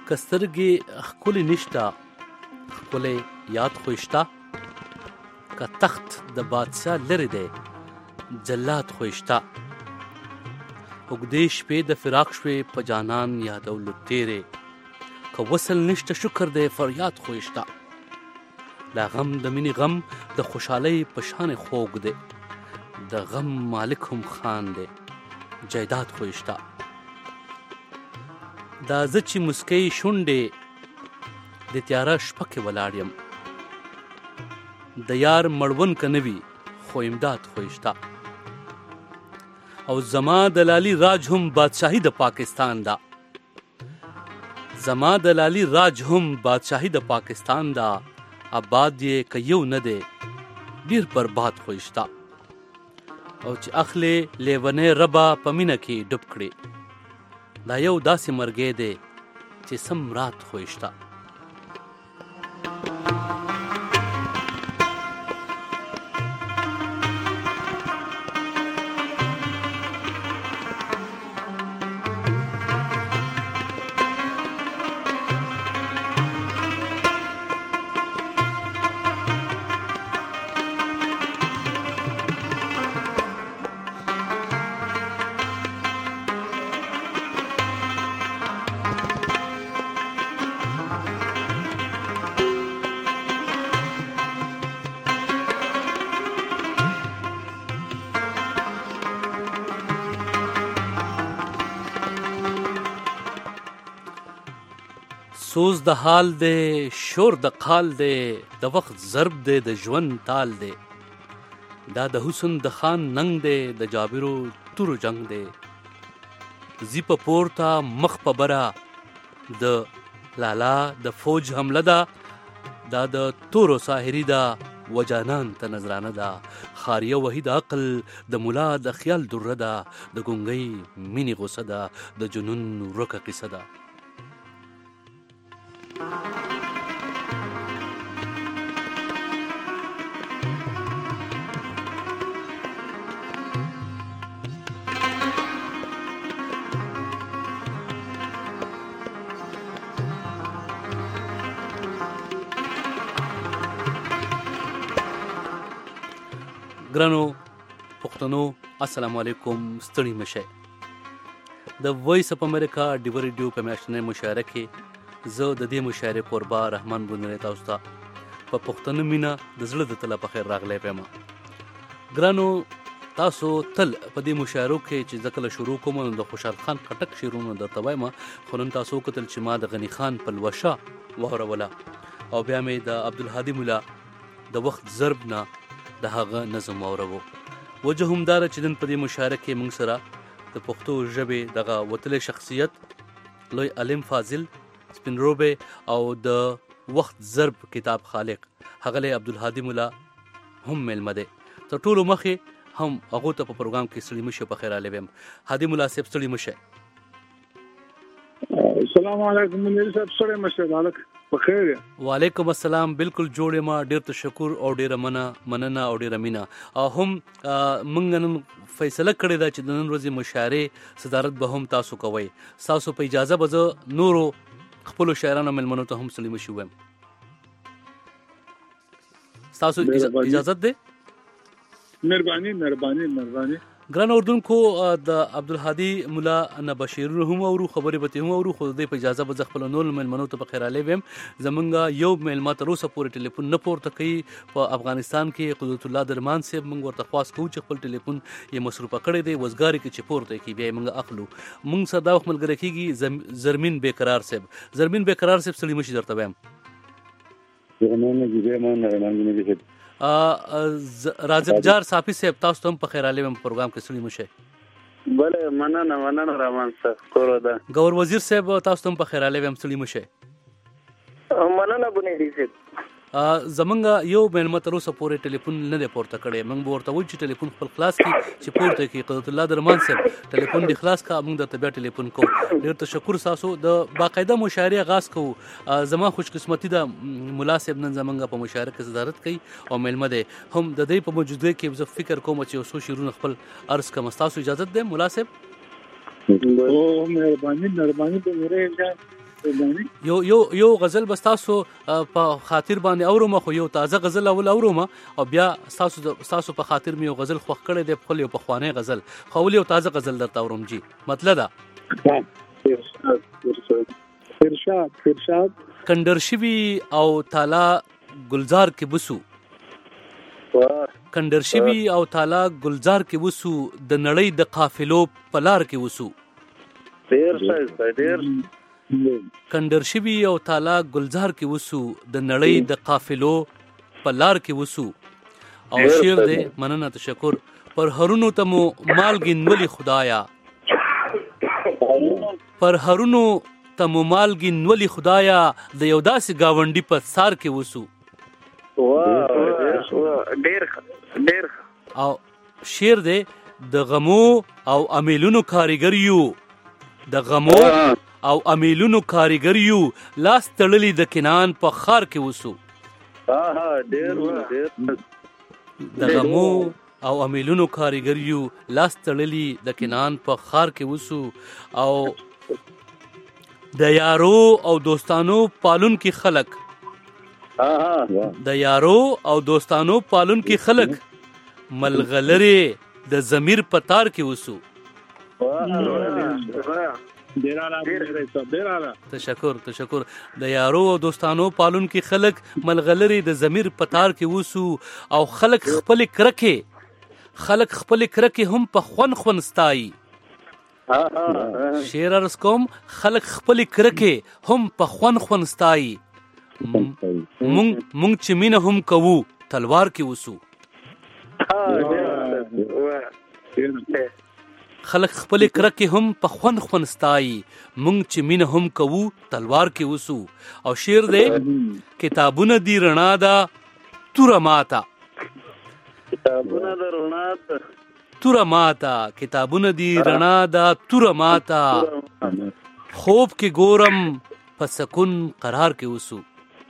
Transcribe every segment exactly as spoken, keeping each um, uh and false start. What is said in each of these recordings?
که سترګې ښکلې نشته ښکلی یاد خو شته، که تخت د بادشاه لرې دی جلاد خو شته. اوږدې شپې د فراق شوې په جانان یادولو تیرې، که وصل نشته شکر دی فریاد خو شته. دا غم د مینې غم د خوشحالۍ په شان خوږ دی، د غم مالک هم خان دی جایداد خو شته. دا زه چې مسکۍ شونډې د تیاره شپه کې ولاړ یم، د یار مړون که نه وي خو امداد خو شته. او زما د لالي راج هم بادشاهي د پاکستان دا، زما د لالي راج هم بادشاهي د پاکستان دا. آباد یې که یو نه دی ډېر برباد خو شته. او چې اخلې لیونی ربه په مینه کې ډوب کړې، دا یو داسې مرګی دی چې سم رات خو شته. سوز د حال دی شور د قال دی، د وخت ضرب دی د ژوند تال دی. دا د حسن د خان ننګ دی د جابرو تورو جنگ دی. زی په پورته مخ په بره د لالا د فوج حمله ده، دا د تورو ساحري ده وجانان ته نظرانه ده. خاریه وحید عقل د ملا د خیال دره ده، د ګونګۍ مینې غوسه ده د جنون ورکه قصه ده. ګرانو پښتنو السلام علیکم، ستړي مشئ. د وایس اپ امریکا ډیو ریډیو په میاشتنۍ مشاعره کې زه د دې مشاعرې قربا رحمان بونری تاسو ته په پښتنو مینا د زړه د تله په خیر راغلی پېما. ګرانو تاسو تل په دې مشاعرو کې چې ځکه شروع کوم د خوشحال خان خټک شعرونو درته وایم، خو نن تاسو کتل چې ما د غنی خان پلوشه واوروله، او بیا مې د عبدالهادي مولا د وخت ضرب نه د هغه نظم واورو. وجه هم داره چې نن په دې مشاعره کې موږ سره د پښتو ژبې دغه وتلی شخصیت لوی علم فاضل سپینروبه او د وخت ضرب کتاب خالق هغه عبدالهادي مولا هم ملمه ده. تر ټولو مخې هم هغه ته په پروګرام کې سړي مشه په خیر علي ویم. هادي مولا صاحب سړي مشه. السلام علیکم منیر صاحب، سړي مشه مالک په خیر. وعلیکم السلام، بالکل جوړه ما ډیر تشکر او ډیر مننه مننه او ډیر مینا. هم موږ نن فیصله کړې ده چې د نن ورځې مشاعرې صدارت به هم تاسو کوئ. تاسو په اجازه به زه نورو خپل شاعرانو ملمنو ته هم سلیم شوم. تاسو اجازه ده؟ مهرباني مهرباني مهرباني. ګران اردوونکو د عبدالهادي مولا نه بشیرونه هم اورو، خبرې به هم اورو، خو د په اجازه به خپل نور ملمنو ته په خیر علي ویم. زمونږ یو ملما تر اوسه پورې ټلیفون نه پورته کوي په افغانستان کې. قدرت الله درمان صاحب موږ ورته خواست کوو چې خپل ټلیفون یې مصروفه کړی دی، وزګاری کې چې پورته کی بیا موږ اخلو. موږ سره دا وخت ملګری کیږي زرمین بیقرار صاحب. زرمین بیقرار صاحب سړي مشي درته وایم. زرمین جیبه نه نه راځب جار صافي صاحب تاسو ته هم په خیر علي ویم پروګرام کې سړي مشه. بله مننه مننه رحمان صاحب کورو ده. ګور وزیر صاحب تاسو ته هم په خیر علي ویم سړي مشه. مننه بنيدي صاحب. زمونږ یو مېلمه تر اوسه پورې ټلیفون نه دی پورته کړی. موږ به ورته وایو چې ټلیفون خپل خلاص کړي چې پورته کړي. قدرت الله درمان صاحب ټلیفون دې خلاص کړه، موږ درته بیا ټلیفون کوو. ډېر تشکر تاسو. د باقاعده مشاعرې آغاز کوو. زما خوش قسمتي ده ملا صاحب نن زمونږ په مشاعره کې صدارت کوي او مېلمه دی هم د دې په موجودګۍ کې زه فکر کوم چې یو څو شعرونه خپل عرض کړم. تاسو اجازه ده ملا صاحب؟ او مهرباني مهرباني به مره یو یو یو غزل بس تاسو په خاطر باندې اورم خو یو تازه غزل اول اورم او بیا تاسو تاسو په خاطر مې یو غزل خوښ کړی دی خپل یو پخوانی غزل خو ول یو تازه غزل درته اورم جی مطلب دا ارشاد ارشاد کندر شوی او تالا گلزار کې بسو کندر شوی او تالا گلزار کې وسو د نړۍ د قافلو پلار کې وسو ډیر ښه ډیر کندر شوی او تالا گلزار کې وسو د نړۍ د قافلو پلار کې وسو او شعر دې مننه تشکر پر هرونو تمو مالګین ولی خدایا پر هرونو تمو مالګین ولی خدایا د یو داسې گاونډي په سار کې وسو واه ډیر ډیر او شعر دې د غمو او امیلونو کاریګر یو د غمو او امیلونو کاریګر یو لاس تړلی د کنان په خار کې وسو ها ها ډیر ډیر د غمو او امیلونو کاریګر یو لاس تړلی د کنان په خار کې وسو او د یارو او دوستانو پالون کې خلق ها ها د یارو او دوستانو پالون کې خلق ملغلره د ضمیر پتار کې وسو تشکر تشکر د یارو او دوستانو پالون کې خلق ملغلری د ضمیر پتار کې وسو او خلق خپل کرکه خلق خپل کرکه هم په خون خون ستای شعر ارس کوم خلق خپل کرکه هم په خون خون ستای مونږ مونږ چې مینه هم کوو تلوار کې وسو خلق خپل کرکه هم په خون خون ستای مونږ چې مینه هم کوو تلوار کې وسو او شعر دې کتابونه دی رڼا دا توره ماتا کتابونه د رڼا ته توره ماتا کتابونه دی رڼا دا توره ماتا خوب کې ګورم په سکون قرار کې وسو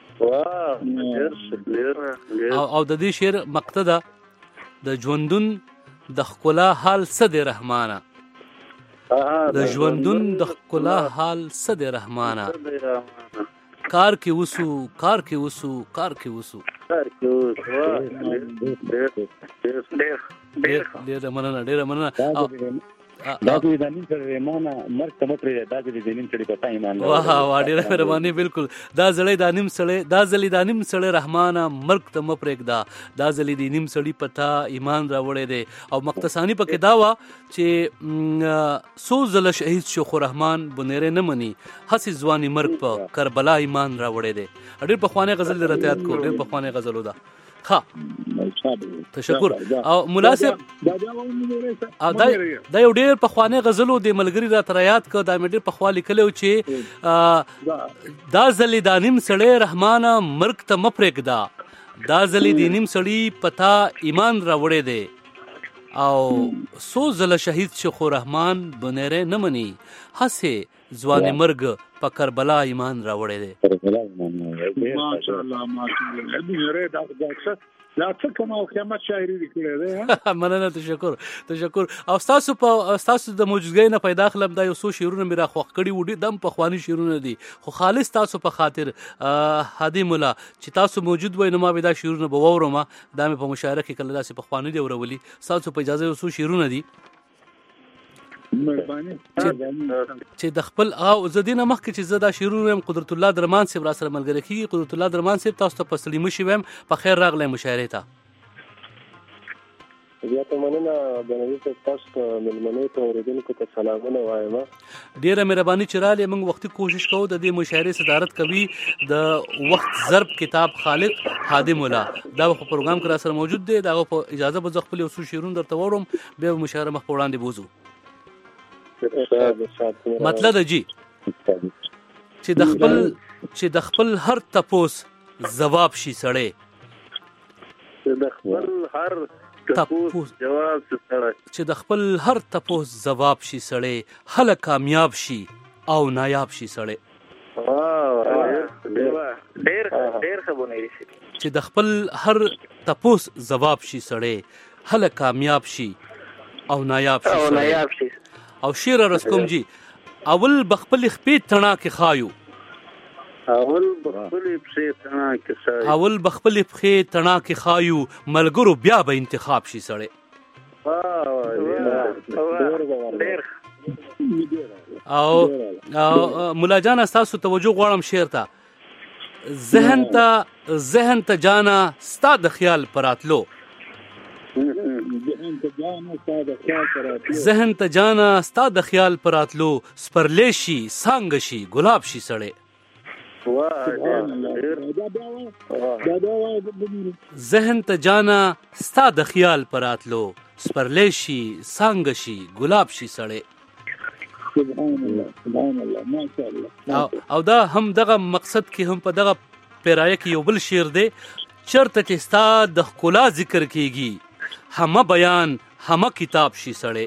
او او د دې شعر مقتدا د ژوندون د خکلا حال صد رحمانه د ژوندون د خکلا حال صد رحمانه کار کې وسو کار کې وسو کار کې وسو کار کې وسو ډېر ډېر مننه ډېر مننه دا دې د نیم سره ایمانه مرګ ته مپرې دا دې د نیم سړي په تا ایمان واه واه ډېره مهرباني بالکل دا زړی دا نیم سړی دا زلی دا نیم سړی رحمانه مرګ ته مپرېږ دا دا زلی د نیم سړي په تا ایمان راوړی دی او مقتصانی پکې دا وه چې څو ځله شهید شو خو رحمان بنیری نه مني هسې ځواني مرګ په کربلا ایمان راوړی دی ډېر پخوانی غزل دې راته یاد کړو ډېر پخوانی غزلو ده ها تشکر او مناسب دا دا یو ډېر پخوانی غزلو د ملګری را تر یاد کړ دا مې ډېر پخوا لیکلی و چې دا ځلې دا نیم سړی رحمانه مرګ ته مه پرېږده دا ځلې د نیم سړي په تا ایمان راوړی دی او څو ځله شهید شو خو رحمان بنیری نه مني هسې ځواني مرګ په کربلا ایمان راوړی دی ماشاءالله ماشاءالله بنیری دا لا څه کوم او قیامت شاعري وکړي ده مننه تشکر تشکر او تاسو په تاسو د موجودګۍ نه پیدا خلم دا یو څو شعرونه مې را خوښ کړي وړي دم په خواني شعرونه دي خو خالص تاسو په خاطر هادي مولا چې تاسو موجود وای نو ما به دا شعرونه به وورم دا مې په مشاعره کې کله داسې په خواني دی ورولي تاسو په اجازه یو څو شعرونه دي چې د خپل او زدينه مخکې چې زدا شعرونه قدرت الله درمان صاحب را سره ملګری کیږي قدرت الله درمان صاحب تاسو ته په سلیمه شوم په خیر راغلی مشاعره ته بیا ته مننه بنوي تاسو ته ملمنې ته اوریدونکو ته سلامونه وایم ډیره مهرباني چې را لې موږ وختي کوشش کوو د دې مشاعره صدارت کوي د وخت ضرب کتاب خالق هادي مولا دا په پروګرام کې را سره موجود دی دا په اجازه به خپل یو څو شعرونه درته وورم بیا مشاعره مخ وړاندې بوزو مطلب دی جی چې د خپل چې د خپل هر تپوس جواب شي سړی چې د خپل هر تپوس جواب شي سړی چې د خپل هر تپوس جواب شي سړی هله کامیاب شي او نایاب شي سړی ډېر ډېر خبرونه شي چې د خپل هر تپوس جواب شي سړی هله کامیاب شي او نایاب شي او شعر رسکوم جی اول بخپل خپې تڼا کې خایو اول بخپلې پښې تڼا کې سایو اول بخپلې پښې تڼا کې خایو ملګرو بیا به انتخاب شي سړی. او مولا جان ستاسو توجه غواړم شعر ته. ذهن ته ذهن ته جانا ستا د خیال پراتلو ذهن ته جانا ستا د خیال پراتلو سپرلی شي سانګ شي ګلاب شي سړی. ذهن ته جانا ستا د خیال پراتلو سپرلی شي سانګ شي ګلاب شي سړی. سبحان الله سبحان الله ماشاء الله. او دا هم دغه مقصد کې هم په دغه پیرایه کې یو بل شعر دی. چرته چې ستا د ښکلا ذکر کېږي همه بیان همه کتاب شي سړی.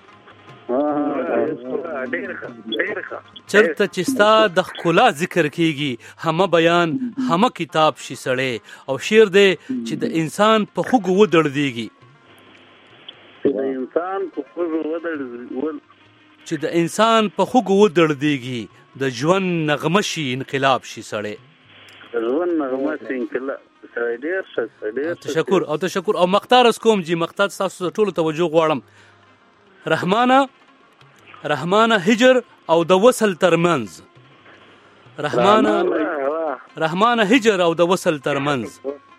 چرته چې ستا د ښکلا ذکر کېږي همه بیان همه کتاب شي سړی. او شعر دی چې د انسان په خوږو ودړدېږي د انسان په خوږو ودړدېږي چې د انسان په خوږو ودړدېږي د ژوند نغمه شي انقلاب شي سړی. ژوند نغمه شي انقلاب. ډېر ښه ډېر تشکر او تشکر او مختار اس کوم جی مختار تاسو ټولو توجه غواړم. رحمانه رحمانه هجر او د وصل ترمنځ رحمانه رحمانه هجر او د وصل ترمنځ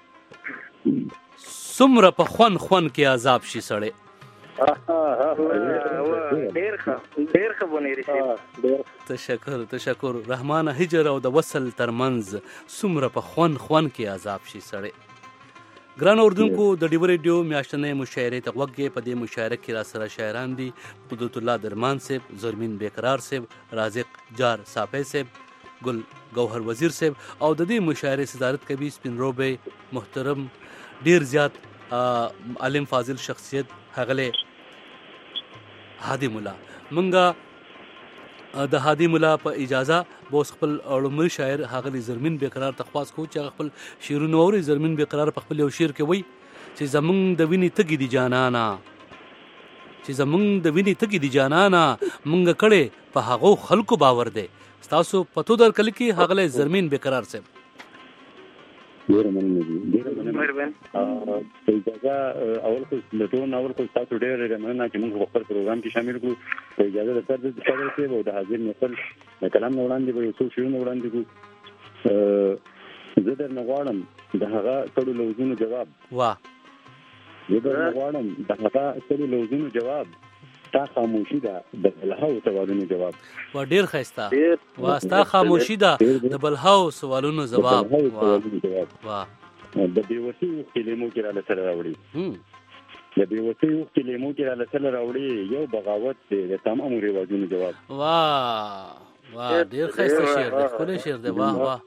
څومره په خون خون کې عذاب شي سړی. ډېر ښه ډېر ښه بونیری شي. تشکر تشکر. رحمانه هجر او د وصل ترمنځ څومره په خون خون کې عذاب شي سړی. ګران اردوونکو د ډیو ریډیو میاشتنۍ مشاعرې ته غوږ په دې مشاعره کې را سره شاعران دي قدرت الله درمان صاحب، زرمین بیقرار صاحب، رازق جار صافی صاحب، ګل گوهر وزیر صاحب او د دې مشاعرې صدارت کوي سپین روبه محترم ډیر زیات عالم فاضل شخصیت هغله هادي مولا. منګه د هادي مولا په اجازه بوس خپل اړمر شاعر هغه زرمین بیقرار تخواس کو چې خپل شیرونو اوري. زرمین بیقرار په خپل یو شعر کې وای چې زمونږ د ویني تګي دي جانانا چې زمونږ د ویني تګي دي جانانا مونږ کړه په هغه خلکو باور دی. تاسو پتو در کلی کې هغه زرمین بیقرار صاحب ډیر مننه ډیر مننه. اجازه اول خو لټون اول خو تاسو ډیر مننه چې موږ په خپل پروګرام کې شامل کړو. اجازه درته د خبرې کې او د حاضر نسل د کلام وړاندې به یو څو شیونه وړاندې کوو. زه درنه غواړم د هغه ټولو لوزونو جواب واه زه درنه غواړم د هغه ټولو لوزونو جواب تا خاموشي ده د بلهاو سوالونو جواب. وا ډیر ښایسته. وا ستا خاموشي ده د بلهاو سوالونو جواب. وا د بیوسي کلمو کې را لسره راوړي د بیوسي کلمو کې را لسره راوړي یو بغاوت دی د تمام رواجونو جواب. وا وا ډیر ښایسته شعر دی ښکلی شعر دی. واه واه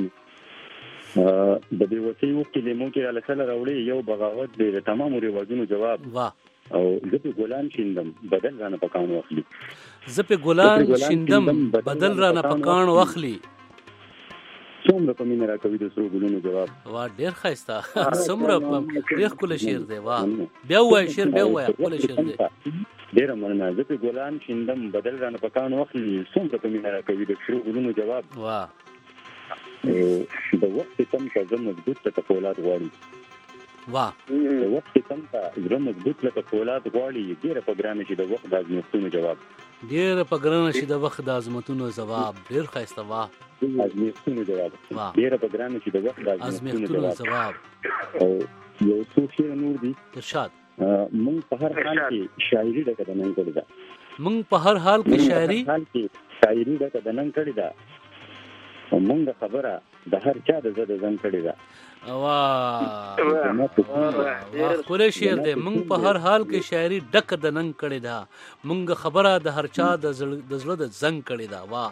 د بیوسي کلمو کې را لسره راوړي یو بغاوت دی د تمام رواجونو جواب. واه او زه په ګلان شیندم بدل رانه پکان واخلي زه په ګلان شیندم بدل رانه پکان واخلي څومره په مینه راکوي د سرو ګلونو جواب. وا ډیر ښایسته څومره ډیر ښکلی شعر دی. واه بیا ووایه شعر بیا ووایه ښکلی شعر دی. ډېره مننه. زه په ګلان شیندم بدل رانه پکان واخلي څومره په مینه راکوي د سرو ګلونو جواب. واه د وخت تم که زه مضبوط لکه فولاد غواړي واه د وخت تم که زه مضبوط لکه فولاد غواړي ډېره په ګرانه شي د وخت د ازمېښتونو جواب. ډېره په ګرانه شي د وخت د ازمېښتونو جواب. ډېر ښایسته. واه ازمېښتونو جواب ډېره په ګرانه شي د وخت د ازمېښتونو جواب. او یو څو شعر نور دي. ارشاد. موږ په هر حال کې شاعري ډکه د نن کړې ده موږ په هر حال کې شاعري حال کې شاعري ډکه د نن کړې ده او موږ خبره د هر چا د زړه زنګ کړې ده. واه ښکلی شعر دی. موږ په هر حال کې شاعري ډکه د ننګ کړې ده موږ خبره د هر چا د زړه د زنګ کړې ده. واه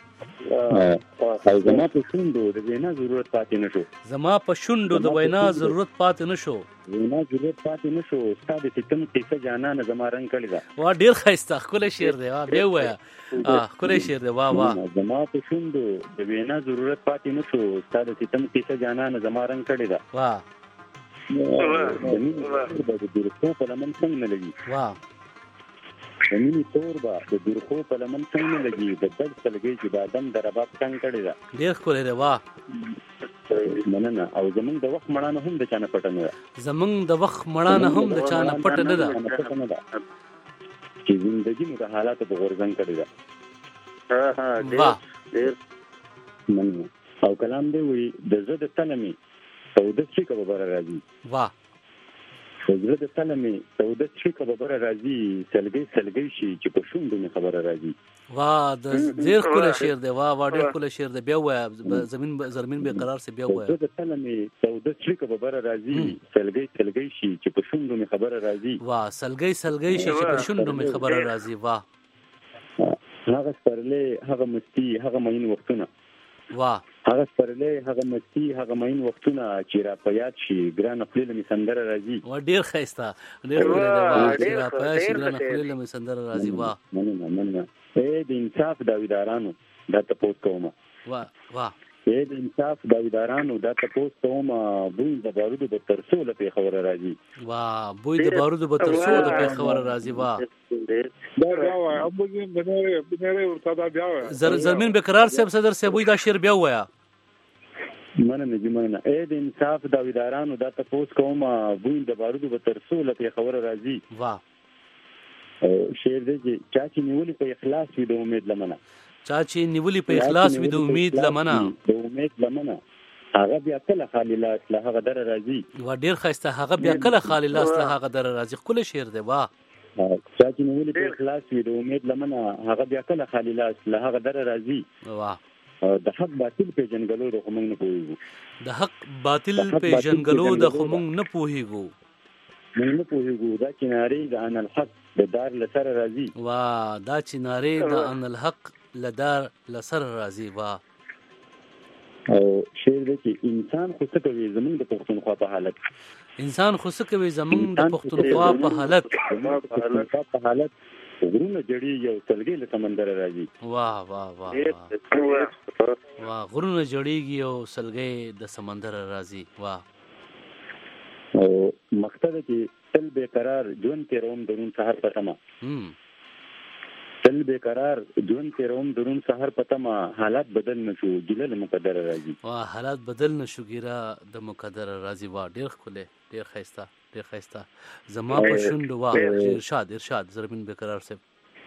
او زما په شونډو د وینا ضرورت پاتې نشو زما په شونډو د وینا ضرورت پاتې نشو وینا ضرورت پاتې نشو ستا د ستم کیسه جانانه زما رنګ کړې ده. وا ډیر ښایسته ښکلی شعر دی. واه بیا ووایه ښکلی شعر دی. واه واه زما په شونډو د وینا ضرورت پاتې نشو ستا د ستم کیسه جانانه زما رنګ کړې ده. واه د مینې د درستو په لمن څنګه نه لګي. واه زمینی تور به د درخو په لمن څنګه لګي د دل سلګي چې د ادم د رباب څنګه کړی دا ډیر ښکلی دی. واه مننه. او زمونږ د وخت مړانه هم د چا نه پټه نه ده. زمونږ د وخت مړانه هم د چا نه پټه نه ده چې زندګي مو د حالاتو په غورځنګ کړی ده. واه مننه. او کلام دی وی د زړه د تله مې سوده چې خبره راځي. واه د زړه د تله مې سوده چې خبره راځي سلګي سلګي شي چې په شونډو مې خبره راځي. واه د ډیر ښکلی شعر دی. واه واه ډیر ښکلی شعر دی. بیا ووایه زمین زرمین بې قرار سي بیا ووایه. د زړه د تله مې سوده چې خبره راځي سلګي سلګي شي چې په شونډو مې خبره راځي. واه سلګي سلګي شي چې په شونډو مې خبره راځي. واه هغه سپرلې هغه مستی هغه مین وختونه. واه هغه سپرلې هغه مستی هغه مین وختونه چې را په یاد شي ګران خپل می سندره راځي. واه ډیر ښایسته ډیر ښکلی دی. واه چې را په یاد شي ګران خپل می سندره راځي. واه مننه مننه. اے د انصاف داویدارانو دا تاسو کومه. واه واه اے د انصاف داویدارانو دا تاسو کومه بوی د بارودو په ترسو له خبره راځي. واه بوی د بارودو په ترسو د خبره راځي. واه دا بیا وای ابو دې بنره بنره ورته دا بیا وای زرمین بقرار صاحب صدر صاحب وی دا شعر بیا وایا. مننه جی مننه. اے د انصاف داویدارانو دا تاسو کومه بوی د بارودو په ترسو له خبره راځي. واه شعر دې چې چا چې نیولې په اخلاص وي د امید لمنه. چا چې نیولې په اخلاص وي د امید لمنه. د امید لمنه هغه بیا کله خالی لاس له هغه در راځي. وا ډیر ښایسته. هغه بیا کله خالی لاس له هغه در راځي. ښکلی شعر دی. واه چا چې نیولې په اخلاص وي د امید لمنه هغه بیا کله خالی لاس له هغه در راځي. واه د حق باطل پیژنګلو د خو موږ نه پوهیږو. د حق باطل پیژنګلو د خو موږ نه پوهیږو. موږ نه پوهیږو دا چنارې د ان الحق د دار لسر راځي. واه دا چنارې د ان الحق لدار لسر راځي. واه او شعر دی چې انسان خو څه کوي زمونږ د پښتونخوا په حالت. انسان خو څه کوي زمونږ د پښتونخوا په حالت. په حالت غرونه جړي یو سلګي له سمندر راځي. واه واه واه واه غرونه جړيږي او سلګي د سمندر راځي. واه او مقصد کې تل به قرار ژوند کې روم درون سحر پتما. هم تل به قرار ژوند کې روم درون سحر پتما حالات بدل نشو ګیله مقدر راځي. واه حالات بدل نشو ګیره د مقدر راځي. واه ډیر ښکلی ډیر ښایسته ډیر ښایسته. زما په شونډو. واه ارشاد ارشاد زرمین بقرار صاحب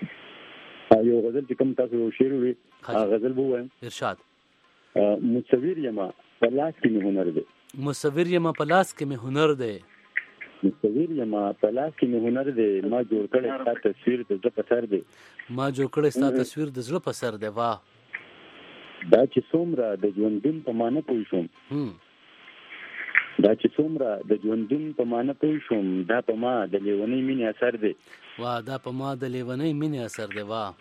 یو غزل چې کوم تاسو شعر وی غزل بو وایم. ارشاد. مصور یما په لاس کې می هنر دی. مصور یما په لاس کې می هنر دی. مصور یما په لاس کې می هنر دی. ما جوړ کړی ستا تصویر د زړه په سر دی. ما جوړ کړی ستا تصویر د زړه په سر دی. واه دا چې څومره د ژوندون په معنی پوه شوم. هم دا چې څومره د ژوندون په معنی پوه شوم دا په ما د لیونۍ مینې اثر دی. واه دا په ما د لیونۍ مینې اثر دی. واه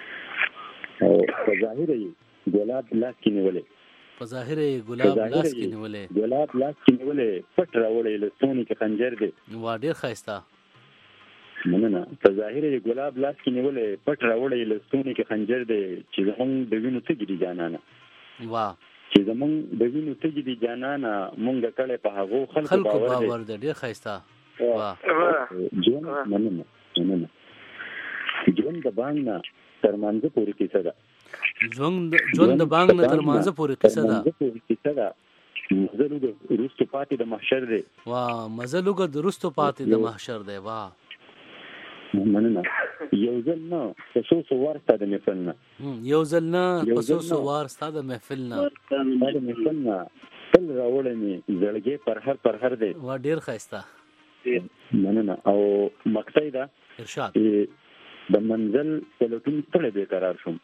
او په ظاهر یې ګلاب لاس کې نیولې. په ظاهر یې ګلاب لاس کې نیولې. ګلاب لاس کې نیولې پټ راوړې له ستوني کې خنجر دی. واه ډیر ښایسته. مننه. په ظاهر یې ګلاب لاس کې نیولې پټ راوړې له ستوني کې خنجر دی چې زمونږ د وینو تږي دي جانانه. واه چې زمونږ د وینو تږي دي جانانه مونږ کړې په هغو خلکو باور دی. ډیر ښایسته. واه ژوند مننه مننه. ژوند د بانګ نه تر مانځه پورې کیسه ده. ژوند ژوند د بانګ نه تر مانځه پورې کیسه ده. کیسه ده. مزلوګ روستو پاتې د محشر دی. واه مزلوګ د روستو پاتې د محشر دی. واه مننه. یو ځل نه تاسو سو ورسته د محفل نه. یو ځل نه تاسو سو ورسته د محفل نه. د محفل نه تل راوړې می زړګي پر هر پر هر دی. وا ډیر ښایسته. مننه. او مقصد دا ارشاد. د منزل په لټون ستړی بیقرار شوم.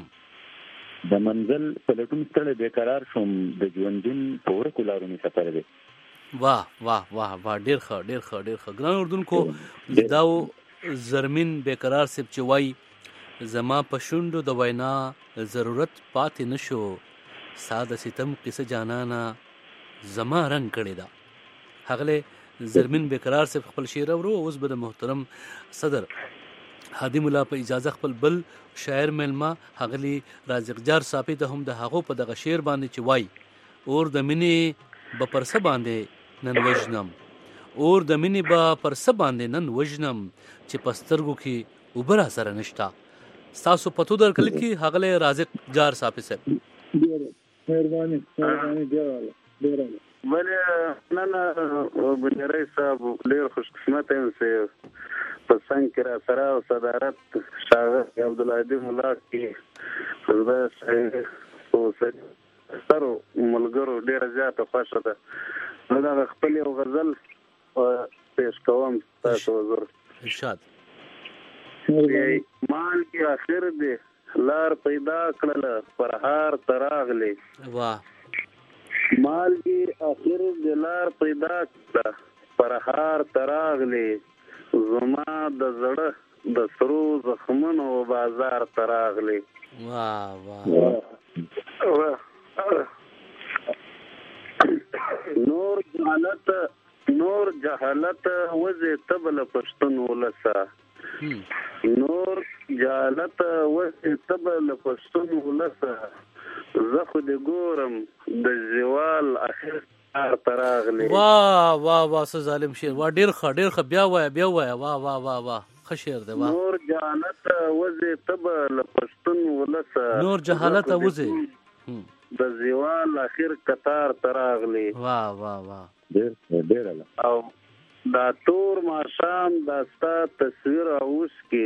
د منزل په لټون ستړی بیقرار شوم د ژوندون په ورکو لارو می سفر دی. واه واه واه واه ډیر ښه ډیر ښه ډیر ښه. ګران اردوونکو دا زرمین بقرار صاحب چې وای زما په شونډو د وینا ضرورت پاتې نشو ساده ستم قصه جانانا زما رنگ کړی دا. هغله زرمین بقرار صاحب خپل شعر ورو اوس به د محترم صدر هادي مولا په اجازه خپل بل شاعر ملما هغلی رازق جار صاحب ته هم د هغو په دغه شعر باندې چې وای اور د منی په پرسه باندې نن وجنم اور د منی با پر سباندې نن وجنم چې پسترګو کې اوبه را سره نشته. ستاسو پتو درکړل کې هغه رازق جار صاحب صاحب مهرباني مهرباني ډیره بله نه نه بنیری صاحب ډېر خوش قسمته یم چې په څنګ کې را سره او صدارت ښاغلي عبدالهادي ملا کې خدای سترو ملګرو ډېره زیاته خوښه ده. نو دغه خپل یو غزل پیش کوم تاسو حضور. ارشاد. مال کې آخر دی لار پیدا کړله پرهار ته راغلی. واه. مال کې آخر دی لار پیدا کړله پرهار ته راغلی. زما د زړه د سرو زخمونو بازار ته راغلی. واه واه. نور جهالت نور جهالت وزې تبل پښتون ولسه. نور جهالت وزې تبل پښتون ولسه. زه خو دې ګورم د زوال اخر کار ته راغلی. واه واه واه څه ظالم شعر. واه ډېر ښه ډېر ښه. بیا وایه بیا وایه. واه واه واه واه ښه شعر دی. واه. نور جهالت وزې تبل پښتون ولسه. نور جهالت وزې د زوال اخر کتار ته راغلی. واه واه واه ډېر ډېر او دا تور ماښام دا ستا تصویر اوس کې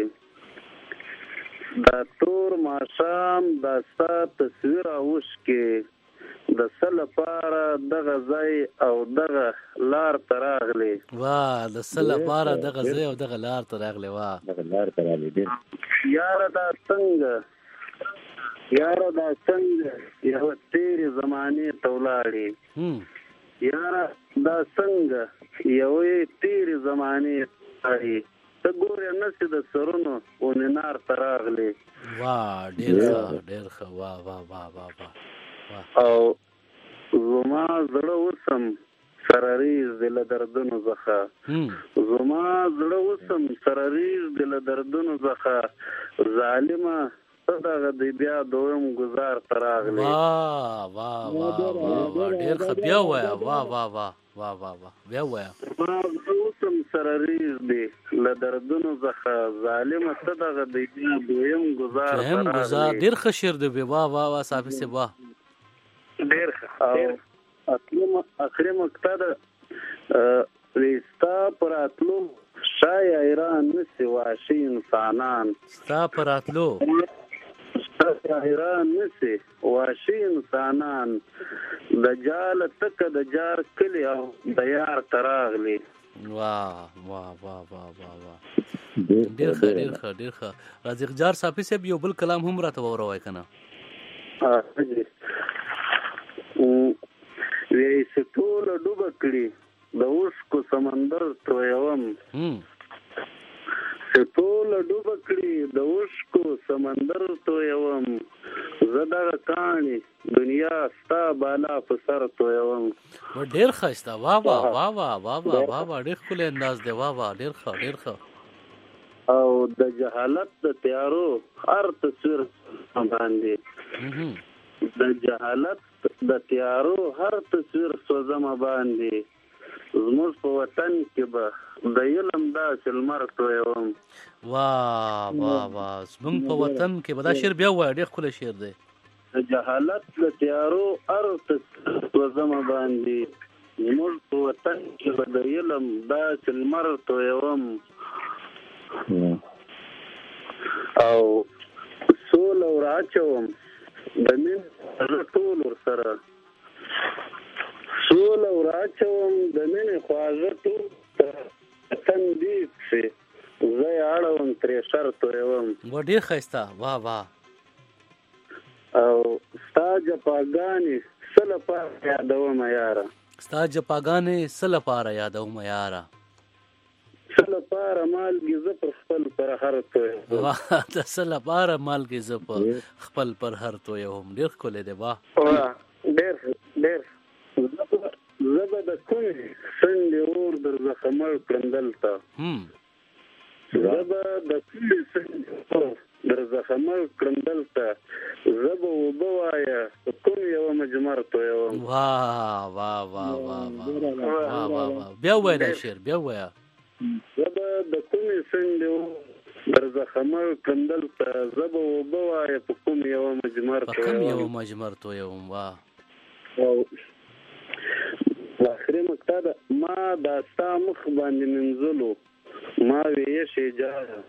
دا تور ماښام دا ستا تصویر اوس کې د څه لپاره دغه ځای او دغه لار ته راغلی. واه د څه لپاره دغه ځای او دغه لار ته راغلی. واه دغه لار ته راغلی. یاره دا څنګه یاره دا څنګه یو تیرې زمانې ته ولاړې. یاره دا څنګه یوې تیرې زمانې ته ولاړې. ته ګورې نسې د سرونو ونې نار ته راغلې. واه ډېر ښه ډېر ښه. واه واه واه واه واه. او زما زړه اوسم سره ریز دی له دردونو څخه. زما زړه اوسم سره ریز دی له دردونو څخه. ظالمه دغه دی بیا دویم گزار ته راغلی. واه واه واه واه ډېر ښه. بیا وایه. واه واه واه واه واه واه بیا وایه. ما اوسم سره ریز دی له دردونو څخه. ظالمه ته دغه دی بیا دویم گزار ته دویم گزار. ډېر ښه شعر دی. واه واه واه صافي صاحب. واه ډېر ښه. او اخري مقطع ده ستا پر راتلو شای ایران نسي واشي انسانان. ستا پر راتلو حیران نسی واشي انسانان. د جال تک د جار کلی او د یار ته راغلی. واه واه واه واه واه واه ډېر ښه ډېر ښه ډېر ښه. رازق جار صاحب صاحب یو بل کلام هم راته ووروئ که نه. وایي چې ټوله ډوبه کړي د اوښکو سمندر تویوم. ټوله ډوبه کړي د اوښکو سمندر تویوم. زه دغه کاڼي دنیا ستا بالا په سر تویوم. ډېر ښایسته. واه واه واه واه واه واه واه واه ډېر ښکلی انداز دی. واه واه ډېر ښه ډېر ښه. او د جهالت د تیارو هر تصویر باندې د جهالت د تیارو هر تصویر سوځمه باندې. زموږ په وطن کې به د علم داسې لمر تویوم. واه واه واه زموږ په وطن کې به دا شعر بیا ووایه. ډېر ښکلی شعر دی. د جهالت د تیارو هر تصویر سوځمه باندې. زموږ په وطن کې به د علم داسې لمر تویوم. او سوله وراچوم د مين ټول ورسره. سوله وراچوم د مینې خواږه ټول تندیب شي. زه یې اړوم ترې شر تویوم. و ډېر ښایسته. واه واه. او ستا جفاګانې څه لپاره یادومه یاره. ستا جفاګانې څه لپاره یادومه یاره. څه لپاره مالګې زه پر خپل پر هر تویوم. واه د څه لپاره مالګې زه پر خپل پر هر تویوم. ډېر ښکلی دی. واه ډېر ډېر. زه به د کومې څنډې اور در زخمړ کړم دلته. زه به د کومې څنډې اور در زخمړ کړم دلته. زه به اوبه وایه په کوم یوه مجمر تویوم. واه واه واه واه واه واه. بیا وایه دا شعر بیا وایه. زه به د کومې څنډې اور درزخمل کندل ته زبه وبه وایه په کوم یوه مجمر په کوم یوه مجمر تویم. واه او آخري مقطع ده ما دا ستا مخ باندې منځلو ما ویې شجاره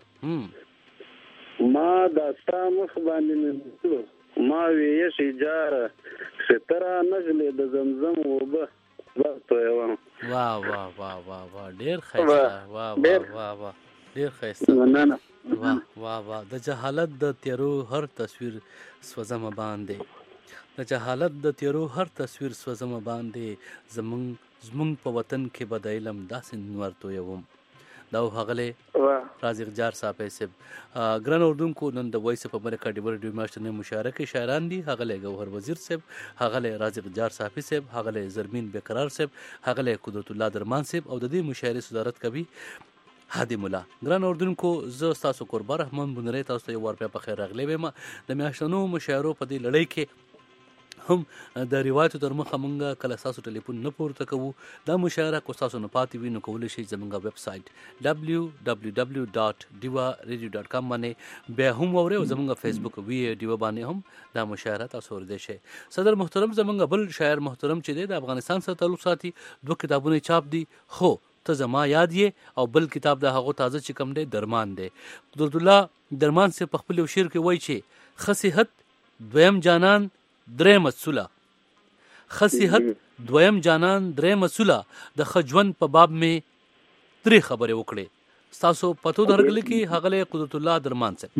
ما دا ستا مخ باندې منځلو ما ویې شجاره ستره نغلې د زمزم وبه وخت ویم. واه واه واه واه واه ډېر ښایسته. واه واه واه واه ډېر ښایسته. واه واه واه د جهالت د تیرو هر تصویر سوځمه باندې د جهالت د تیرو هر تصویر سوځمه باندې زمونږ زمونږ په وطن کې به د علم داسې نور تویم. دا هغله رازق جار صاحب صاحب ګران اردوونکو نن د وایس اف امریکا ډیور ډیو میاشتنې مشارکه شاعران دي. هغله گوهر وزیر صاحب، هغله رازق جار صاحب صاحب، هغله زرمین بیقرار صاحب، هغله قدرت الله درمان صاحب او د دې مشاعرې صدارت کوي هادي مولا. ګران اردوونکو زه تاسو قربان رحمان بنری تاسو یو ور په خیر راغلی وم. د میاشتنو مشاعرو په دې لړۍ کې هم د روایتو تر مخه مونږه کله تاسو ټلیفون نه پورته کوو. دا مشاعره کو تاسو نه پاتې وي نو کولی شئ زمونږ ویب سایټ ډبلیو ډبلیو ډبلیو ډاټ ډیوا ریډیو ډاټ کام باندې بیا هم واورئ او زمونږ فیسبوک وی ډیوا باندې هم دا مشاعره تاسو اوریدلی شئ. صدر محترم زمونږ بل شاعر محترم چې دی د افغانستان سره تعلق ساتي، دوه کتابونه چاپ دي. خو ته زما یاد یې او بل کتاب د هغو تازه چې کوم دی درمان دی. قدرت الله درمان سے په خپل یو شعر کې وایي چې ښه صحت دویم جانان درې مسوله، ښه صحت دویم جانان درې مسوله، د ښه ژوند په باب مې درې خبرې وکړې. ستاسو پتو درغلي کې هغه قدرت الله درمان صاحب.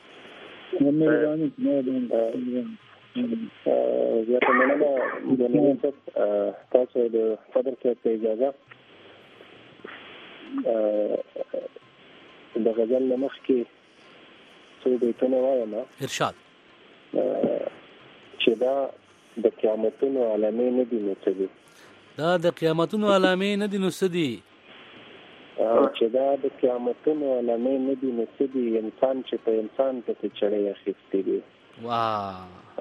زیاته مننه د نوښت تاسو د صدر صاحب ته اجازه د غزل له مخکې څو بیتونه وایم. ارشاد. چې دا د قیامتونو علامې نه دي نو څه دي؟ دا د قیامتونو علامې نه دي نو څه دي؟ چې دا د قیامتونو علامې نه دي نو څه دي؟ انسان چې په انسان پسې چړې اخیستې دي. واه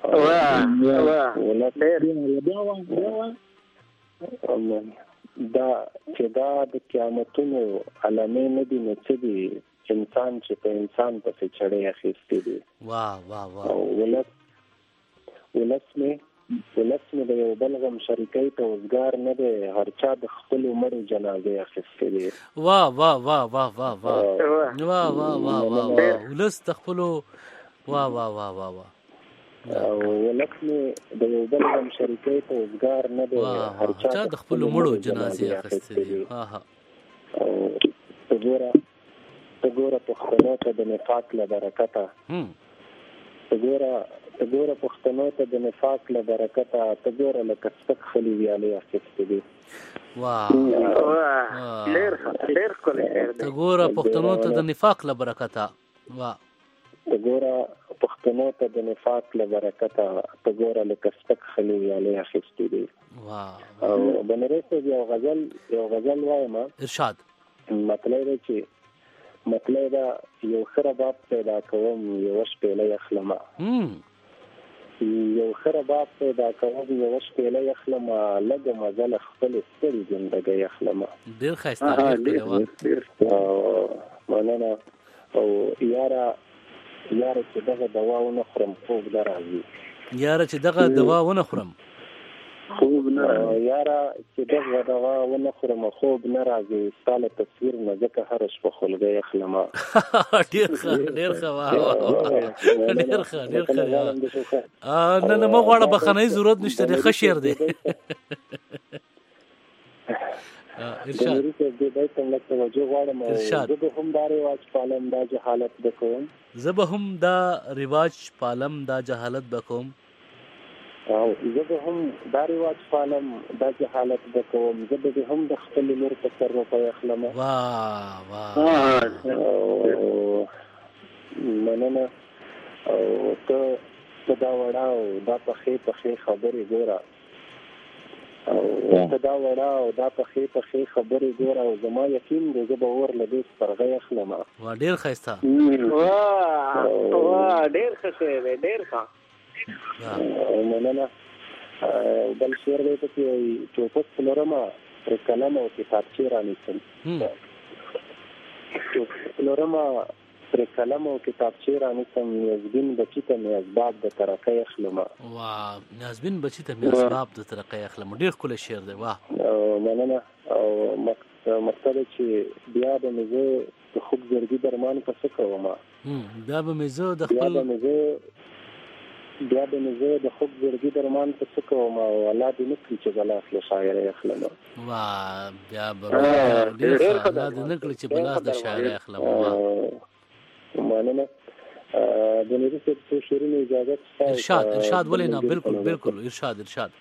دا چې دا د قیامتونو علامې نه دي نو څه دي؟ انسان چې په انسان پسې چړې اخیستې دي. واه واه واه ولس ولس مې ولس مې د یو بل غم شریکۍ ته وزګار نه دی، هر چا د خپلو مړو جنازې اخیستې دي. واه واه واه واه واه واه واه واه واه واه ولس د خپلو واه واه واه واه واه ولس مې د یو بل غم شریکۍ ته وزګار نه دی، هر چا د خپلو مړو جنازې اخیستې دي. ته ګوره ته ګوره پښتنو ته د نفاق له برکته ته ګوره ته ګوره پښتنو ته د نفاق له برکته ته ګوره لکه سپک خلي ویالې اخیستې دي. ته ګوره پښتنو ته د نفاق له برکته ته ګوره پښتنو ته د نفاق له برکته ته ګوره لکه سپک خلي ویالې اخیستې دي. او بنری صاحب یو غزل یو غزل وایم. ارشاد. مطلب دی چې مطلب دا یو ښه رباب پیدا کوم یوه شپېله یخلمه، یو ښه رباب پیدا کوم یوه شپېله یخلمه، لږه مزه له خپلې ستړې زندګۍ اخلمه. ډېر ښایسته. مننه. او یاره یاره چې دغه دوا ونه خورم خوب نه راځي. یاره چې دغه دوا ونه خورم خوب نه یاره چې دغه دوا ونه خورم خوب نه راځي، ستا له تصویر نه ځکه هره شپه خولګۍ اخلمه. ډېر ښه ډېر ښه ډېر ښه ډېر ښه. نه نه مه غواړه، بخښنۍ ضرورت نشته دی، ښه شعر دی. ارشاد. زه به هم دا رواج پالم دا جهالت بکوم زه به هم دا رواج پالم دا جهالت بکوم او زه به هم دا رواج پالم دا جهالت بکوم زه به هم د خپل لور تصرف اخلمه. واه واه مننه. او ته ته دا وړه او دا پخې پخې خبرې ګوره او ته دا وړه او دا پخې پخې خبرې ګوره او زما یقین دی زه به اور له دې سپرغۍ اخلمه. واه ډېر ښایسته. واه ډېر ښه شعر دی، ډېر ښه. مننه. بل شعر دی پکې وایي ټوپک لرمه پر قلم او کتابچې رانیسم، ټوپک لرمه پر قلم او کتابچې رانیسم نیازبین بچي ته مې اسباب د ترقۍ اخلم. واه نیازبین بچي ته مې اسباب د ترقۍ اخلم. ډېر ښکلی شعر دی. واه مننه. او مقصد چې بیا به مې زه د خوږ زړګي درمان په څه کوم. بیا به مې زه د بیا خپل به مې زه بیا به مې زه د خوږ زړګي درمان په څه کوم او الله دې نه کړي چې بلا اخلي شاعرۍ اخلم. واه بیا به ډېر ښه الله دې نه کړي چې بلا د شاعرۍ اخلم. واه مننه. بنيري صاحب څو شعرونه اجازه شته؟ ارشاد ارشاد ولې نه بالکل بالکل ارشاد ارشاد.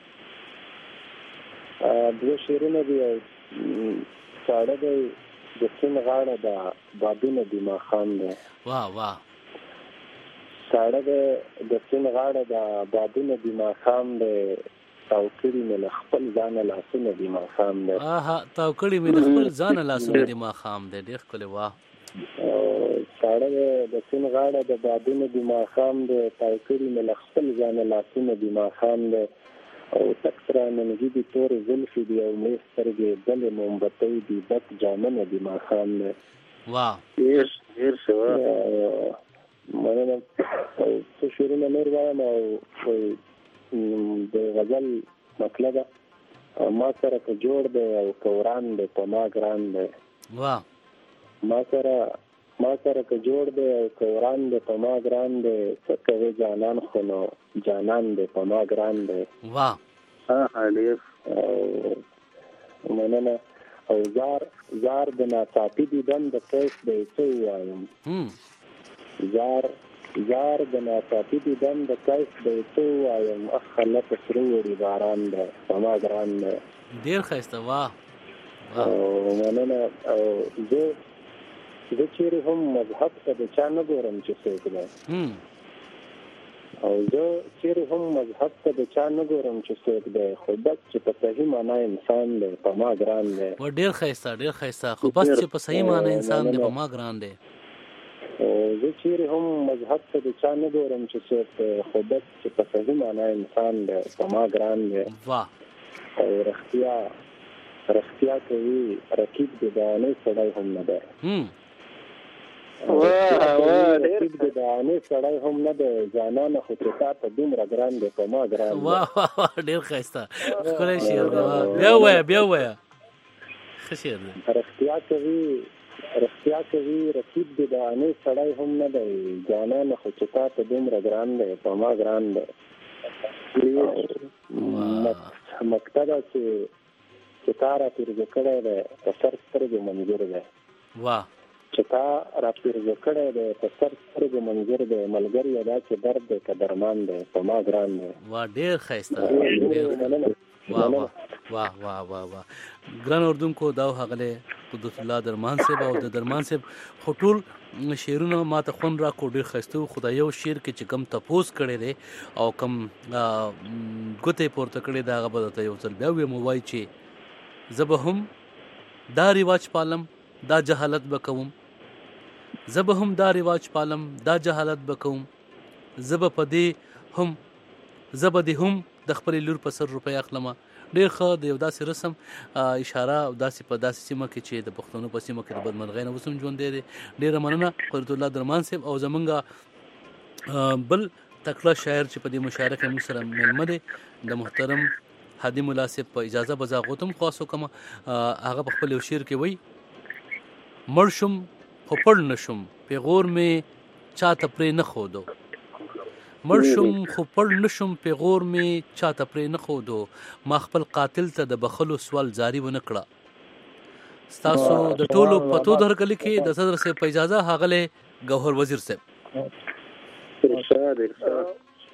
دوه شعرونه دي. ساړه دی د سیند غاړه ده بادونه دي ماښام دی. واه واه. ساړه دی د سیند غاړه ده بادونه دي ماښام دی. تاو کړي مې له خپل ځانه لاسونه دي ماښام دی. آها تاو کړي مې له خپل ځانه لاسونه دي ماښام دی. ډېر ښکلی. واه. ساړه دی د سیند غاړه ده بادونه دي ماښام دی. تاو کړي مې له خپل ځانه لاسونه دي ماښام دی. او تک را ننګي دي تورې زلفې دي او مې سترګې بلې مومبتۍ دي ډک جامونه دي ماښام دی. واه ډېر ډېر ښه. مننه. او څه شعرونه نور وایم او د غزل مطلب ما سره که جوړ دی او که وران دی په ما ګران دی. واه. ما سره ما سره که جوړ دی او که وران دی په ما ګران دی. څه کوي جانان خو نو جانان دی په ما ګران دی. واه. ها ډېر مننه. او زار زار د ناڅاپي دیدن د کیف دی څه ووایم. زار زار د ناڅاپي دیدن د کیف دی څه ووایم. اخ خلک سره وړي باران دی په ما ګران دی. ډېر ښایسته. واه. او مننه. او زه زه چیرې هم مذهب ته د چا نه ګورم چې څوک دی. او زه چیرې هم مذهب ته د چا نه ګورم چې څوک دی. خو بس چې په صحیح معنا انسان دی په ما ګران دی. و ډېر ښایسته ډېر ښایسته. خو بس چې په صحیح معنا انسان دی په ما ګران دی. او زه چیرې هم مذهب ته د چا نه ګورم چې څوک دی. خو بس چې په صحیح معنا انسان دی په ما ګران دی. واه. او رښتیا رښتیا کوي رقیب د دانې سړی هم نه دی. واه واه ډېر د دانې سړی هم نه دی. ځانانه خو چې تا ته دومره ګران دی په ما ګران دی. واه واه ډېر ښایسته ښکلی شعر دی. بیا ووایه بیا ووایه. ښه شعر دی. رښتیا کوي رښتیا کوي رقیب د دانې سړی هم نه دی. ځانانه خو چې تا ته دومره ګران دی په ما ګران دی. مقتده چې چې تا را پیرزه کړی دی په سر سترګو منظور دی. واه. چې تا را پیرزه کړی دی په سر سترګو منظور دی. ملګری دا چې درد دی که درمان دی په ما ګران دی. واه ډېر ښایسته. مننه. واه واه واه واه واه واه. ګران اردوونکو دا هغلی قدرت الله درمان صاحب او د درمان صاحب خو ټول شعرونه ما ته خوند راکړو. ډېر ښایسته وو. خو دا یو شعر کې چې کم تپوس کړی دی او کم ګوتې پورته کړې دی هغه به درته یو ځل بیا ویم. ووایي چې زه به هم دا رواج پالم دا جهالت به کوم. زه به هم دا رواج پالم دا جهالت به کوم. زه به په دې هم زه به دې هم د خپلې لور په سر روپۍ اخلمه. ډېر ښه. د یو داسې رسم اشاره او داسې په داسې سیمه کې چې د پښتنو په سیمه کې د بدمرغۍ نه اوس هم ژوندی دی. ډېره مننه قدرت الله درمان صاحب. او زمونږ بل تکړه شاعر چې په دې مشاعره کې موږ سره میلمه دی د محترم هادي ملا صاحب په اجازه به زه هغو ته هم خواست وکړم. هغه په خپل یو شعر کې وایي مړ شم خو پړ نه شم پیغور مې چاته پرې نه ښودو. مړ شم خو پړ نه شم پیغور مې چاته پرې نه ښودو. ما خپل قاتل ته د بخلو سوال جاري ونه کړه. ستاسو د ټولو پتو درکلي کې د صدر صاحب په اجازه هغلی ګوهر وزیر صاحب. ارشاد ارشاد.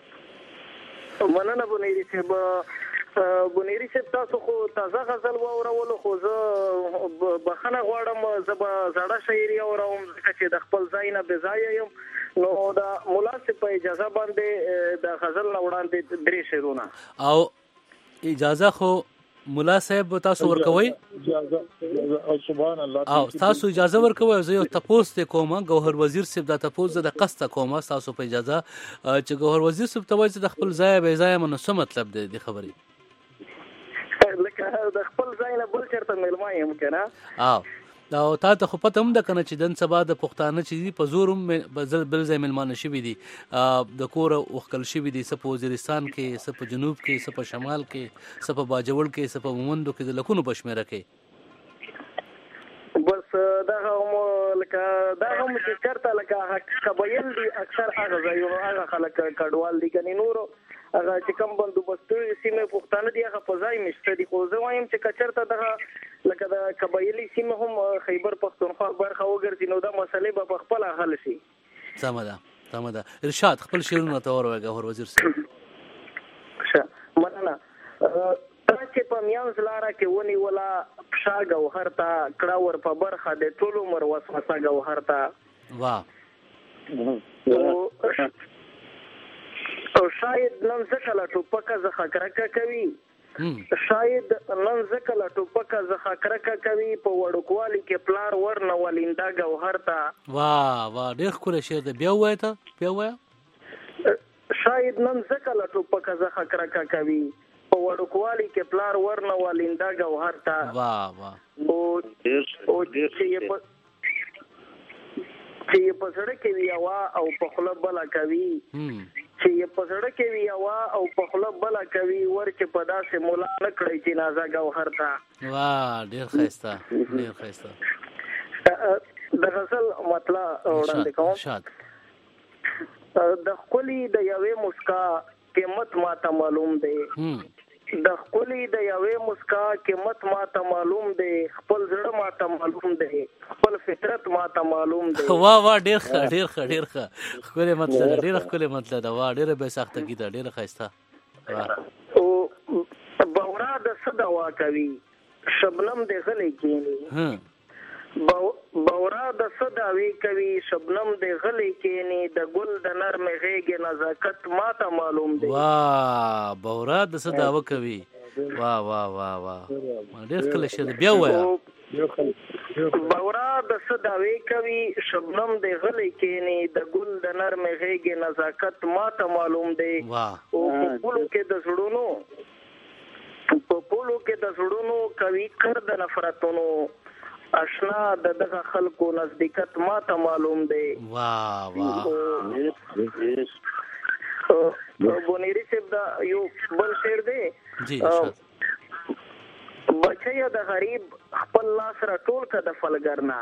مننه بنيري صاحب. بنيري صاحب تاسو خو تازه غزل واورولو خو زه بخښنه غواړم. زه به زړه شاعري اورم ځکه چې د خپل ځای نه بې ځایه یم. نو د ملا صاحب په اجازه باندې د غزل نه وړاندې درې شعرونه. او اجازه خو ملا صاحب تاسو ورکوئ او سبحان الله. او تاسو اجازه ورکوئ. زه یو تپوس دی کوم ګوهر وزیر صاحب. دا تپوس زه د قصد کوم تاسو په اجازه چې ګوهر وزیر صاحب ته وایي چې د خپل ځای بې ځایه نو څه مطلب دی د خبرې؟ لکه د خپل ځای نه بل چېرته میلمه یم که نه. او دا تا ته خو پته هم ده که نه چې نن سبا د پښتانه چې دي په زور هم بل ځای میلمانه شوي دي د کوره وښکل شوي دي، څه په وزیرستان کې، څه په جنوب کې، څه په شمال کې، څه په باجوړ کې، څه په مومندو کې، د لکونو په شمېره کې. بس دغه هم لکه دا هم چې چېرته لکه قبایل دي اکثر هغه ځایونه هغه خلک کډوال دي، کنې نورو هغه چې کوم بندوبستوي سیمې پښتانه دي هغه په ځای مشته دي. خو زه وایم چې که چېرته دغه لکه د قبایلي سیمې هم خیبر پښتونخوا برخه وګرځي نو دا مسلې به په خپله حل شي. سمه ده سمه ده. ارشاد خپل شعرونه ته ور وایه ګوهر وزیر صاحب. ښه مننه. تا چې په میانځ لاره کې ونیوله پښه ګوهر ته کړه ور په برخه د ټول عمر وسوسه ګوهر ته. واه. او شاید نن ځکه له ټوپکه زخه کرکه کوي، شاید نن ځکه له ټوپکه زخه کرکه کوي، په وړوکوالي کې پلار ورنه ولیندا ګوهر ته. واه واه ډېر ښکلی شعر دی، بیا ووایه ته بیا ووایه. شاید نن ځکه له ټوپکه زخه کرکه کوي، په وړوکوالي کې پلار ورنه ولیندا ګوهر ته. واه واه. او چې یې په چې یې په زړه کې وي هوا او په خوله بله کوي، چې یې په زړه کې وي هوا او په خوله بله کوي، ور چې په داسې مولا نه کړی جنازه ګوهر ته. واه ډېر ښایسته ډېر ښایسته. د غزل مطلع وړاندې کوم. د ښکلي د یوې مسکا قیمت ماته معلوم دی، د ښکلي د یوې مسکا قیمت ماته معلوم دی، خپل زړه ماته معلوم دی، خپل فطرت ماته معلوم دی. واه واه ډېر ښه ډېر ښه ډېر ښه ښکلی مطلب ده، ډېره ښکلې مطلب ده. واه ډېره بې ساختګي ده، ډېره ښایسته. او بورا د څه دوا کوي شبنم د غلی کینی، بورا د څه داوی کوي شبنم د غلی کینی، د ګل د نرمې غېږې نزاکت ماته معلوم دی. واه بورا د څه داوه کوي. واه واه واه واه ډېر ښکلی شعر دی، بیا ووایه. بورا د څه داوی کوي شبنم د غلی کینی، د ګل د نرمې غېږې نزاکت ماته معلوم دی. او په پولو کې د زړونو په پولو کې د زړونو کوي کړ د نفرتونو، اشنا د دغه خلکو نزدېکت ماته معلوم دی. واه واه. بونیری صاحب دا یو بل شعر دی. جی بچیه د غریب خپل لاس را ټول که د فلګرنا،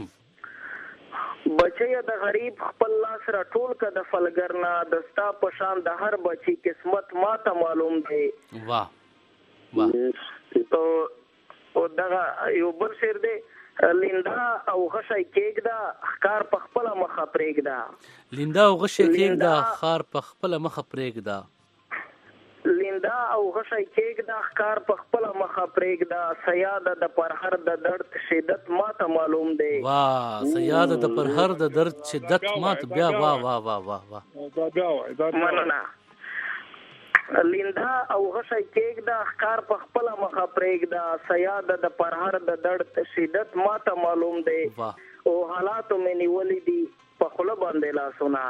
بچیه د غریب خپل لاس را ټول که د فلګرنا، د ستا په شان د هر بچی قسمت ماته معلوم دی. واه واه. او دغه یو بل شعر دی. لیندا او غشی کېږده ښکار په خپله مخه پرېږده، لیندا او غشی کېږده ښکار په خپله مخه پرېږده، لیندا او غشی کېږده ښکار په خپله مخه پرېږده، سیاده د پرهر د درد شدت ماته معلوم دی. واه سیاده د پرهر د درد شدت ماته بیا. واه واه واه واه. مننه. لیندا او غشی کېږده ښکار په خپله مخه پرېږده، سیاده د پرهر د درد شدت ماته معلوم دی. او حالاتو مې نیولي دي په خوله باندې لاسونه،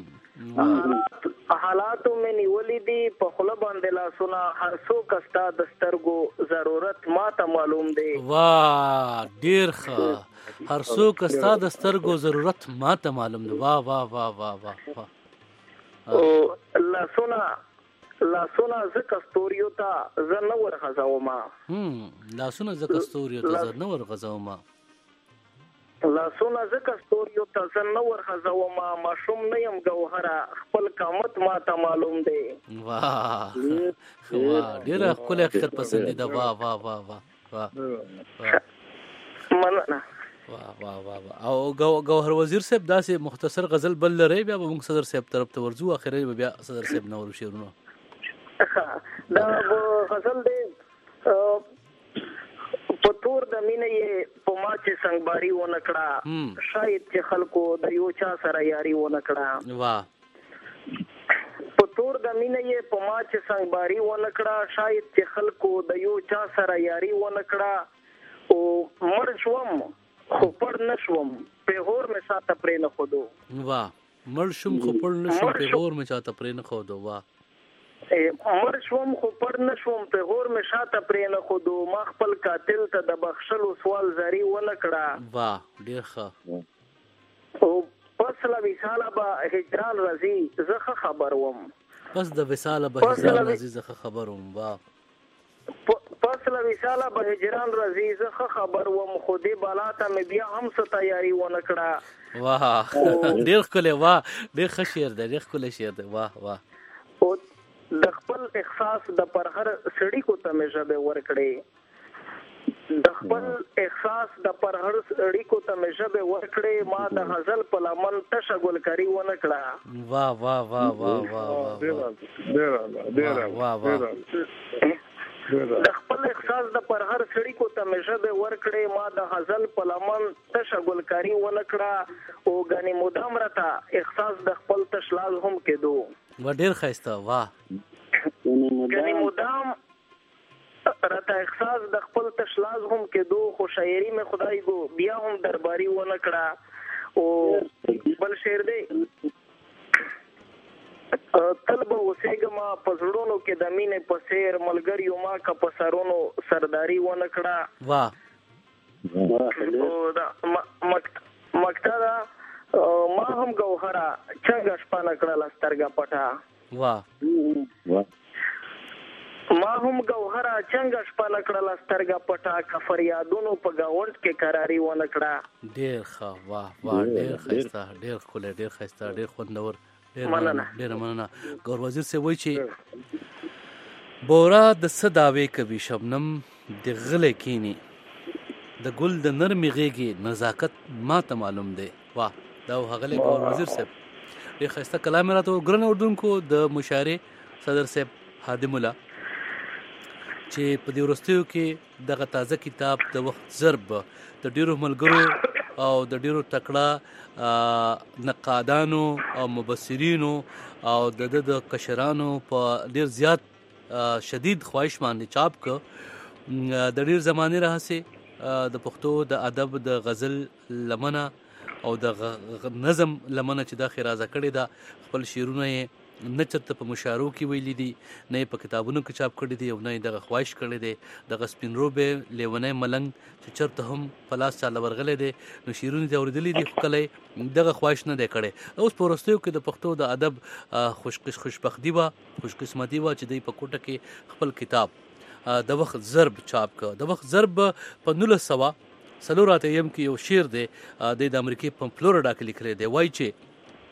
حالاتو مې نیولي دي په خوله باندې لاسونه، هر څوک ستا د سترګو ضرورت ماته معلوم دی. واه ډېر ښه. هر څوک ستا د سترګو ضرورت ماته معلوم دی. واه واه واه واه واه. او لاسونه لاسونه زکه ستوریو ته زه نه ورغځوم، لاسونه زکه ستوریو ته زه نه ورغځوم، لاسونه زکه ستوریو ته زه نه ورغځوم، ماشوم نه یم ګوهره خپل قامت ماته معلوم دی. واه واه ډېره ښکلې اختر پسندي ده. واه واه واه واه واه. مننه. واه واه واه واه. او ګوهر وزیر صاحب داسې مختصر غزل بل لرئ بیا به موږ صدر صاحب طرف ته ورځو، اخري به بیا صدر صاحب نه ورو شعرونه. دا غزل دی. په تور د مینې یې په ما چې سنګباري ونه کړه، شاید چې خلکو د یو چا سره یاري ونه کړه. واه. په تور د مینې یې په ما چې سنګباري ونه کړه، شاید چې خلکو د یو چا سره یاري ونه کړه. او مړ شوم خو پړ نه شوم، پیغور مې ساته پرې نه ښودو. واه مړ شوم خو پړ نه شوم، پیغور مې چاته پرې نه ښودو. واه. مر شوم خو پړ نه شوم پیغور مې شاته پرې نه خودو ما خپل قاتل ته د بخښلو سوال زری ونه کړه. واه ډېر ښه. او پس له وصاله به هجران راځي زه ښه خبر وم. پس د وصاله به هجران راځي زه ښه خبر وم. واه پس له وصاله به هجران راځي زه ښه خبر وم خو دې بالا ته مې بیا هم څه تیاري ونه کړه. واه ډېر ښکلی. واه ډېر ښه شعر دی ډېر ښکلی شعر دی. واه واه. او د خپل احساس د پر هر سړي کو ته مې ژبې ورکړې د خپل احساس د پر هر سړي کو ته مې ژبې ورکړې ما د غزل په لمن تشه ګلکري ونه کړه. واه واه واه واه واه د خپل احساس د پر هر سړي کو ته مې ژبې ورکړې ما د غزل په لمن تشه ګلکري ونه کړه. او غني مدام راته احساس د خپل تشلاز هم کېدو. و ډېر ښایسته. واه غني مدام راته احساس د خپل تشلاز هم کېدو خو شاعري مې خدای ګو بیا هم درباري ونه کړه. او بل شعر دی تل به اوسېږم په زړونو کې د مینې په څېر ملګریو ما که په سرونو سرداري ونه کړه. واه مکته ده ما هم ګوهره چنګه شپه نه کړله سترګه پټه. واه ما هم ګوهره چنګه شپه نه کړله سترګه پټه که فریادونو په ګاونډ کې قراري ونه کړه. ډېر ښه. واه واه ډېر ښایسته ډېر ښکلی ډېر ښایسته ډېر خوندور. ډېره مننه. ګور وزیر صاحب وایي چې بورا د څه دعوې کوي شبنم د غلی کینی د ګل د نرمې غېږې نزاکت ما ته معلوم دی. واه دا هغلی ګور وزیر صاحب ډېر ښایسته کلام یې راته ګرانو اردونکو د مشاعرې صدر صاحب هادم الله چې په دې وروستیو کې دغه تازه کتاب د وخت ضرب د ډېرو ملګرو او د ډېرو تکړه نقادانو او مبصرینو او د د کشرانو په ډېر زیات شدید خواهش باندې چاپ ک د ډېر زمانې راهسې د پښتو د ادب د غزل لمنه او د نظم لمنه چې دا خرازه کړې ده خپل شعرونه یې نه چېرته په مشاعرو کې ویلي دي نه یې په کتابونو کې چاپ کړي دي او نه یې دغه خواهش کړی دی دغه سپین روبی لیونی ملنګ چې چېرته هم په لاس چاله ورغلی دی نو شعرونه یې اورېدلي دي خو کله یې دغه خواهش نه دی کړی. اوس په وروستیو کې د پښتو د ادب خوش خوشبختي وه خوش قسمتي وه چې دوی په کوټه کې خپل کتاب د وخت ضرب چاپ کړ. د وخت ضرب په نولس سوه څلور اتیم کې یو شعر دی دی د امریکې په فلوریډا کې لیکلی دی. وایي چې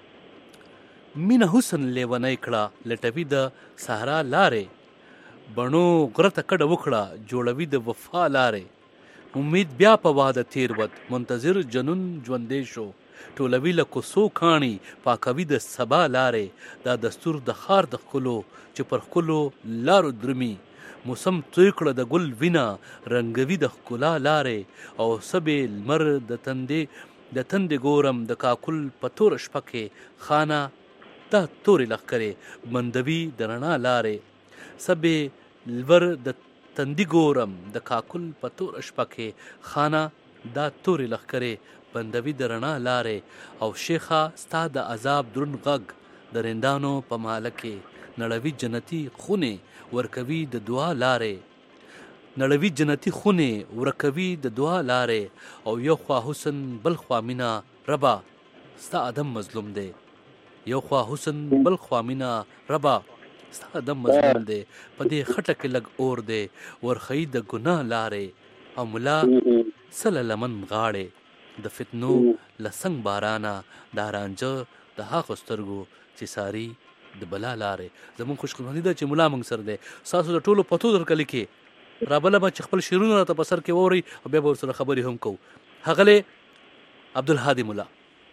مینه حسن لیونی کړه لټوي د صحرا لارې بڼو غره ته کډه وکړه جوړوي د وفا لارې امید بیا په واده تیر ود منتظر جنون ژوندی شو ټولوي له کوڅو کاڼي پاکوي د سبا لارې دا دستور د ښار د ښکلو چې پر ښکلو لارو درومي موسم توی کړه د ګل وینه رنګوي د ښکلا لارې او سبې لمر د تندې د تندې ګورم د کاکل په توره شپه کې خانه دا تورې لښکرې بندوي د رڼا لارې سبې لور د تندي ګورم د کاکل په توره شپه کې خانه دا تورې لښکرې بندوي د رڼا لارې او شیخه ستا د عذاب دروند غږ د رندانو په ماله کې نړوي جنتي خونې ورکوي د دعا لارې نړوي جنتي خونې ورکوي د دعا لارې او یو خوا حسن بل خوا مینا ربا ستا ادم مظلوم دی یو خوا حسن بل خوا مینا ربا ستا ادم مظلوم دی په دې خټه کې لږ اور دی ورخی د ګناه لارې او ملا سله لمن غاړې د فتنو لسنګ بارانه د رانجه د هغو سترګو چې ساري د بلا لارې زمونږ خوشقسمتي ده چې ملا موږ سره دی ستاسو د ټولو پتو درکه لیکې رابله به چې خپل شعرونه راته په سر کې واورئ او بیا به ورسره خبرې هم کوو. ښاغلی عبدالهادي ملا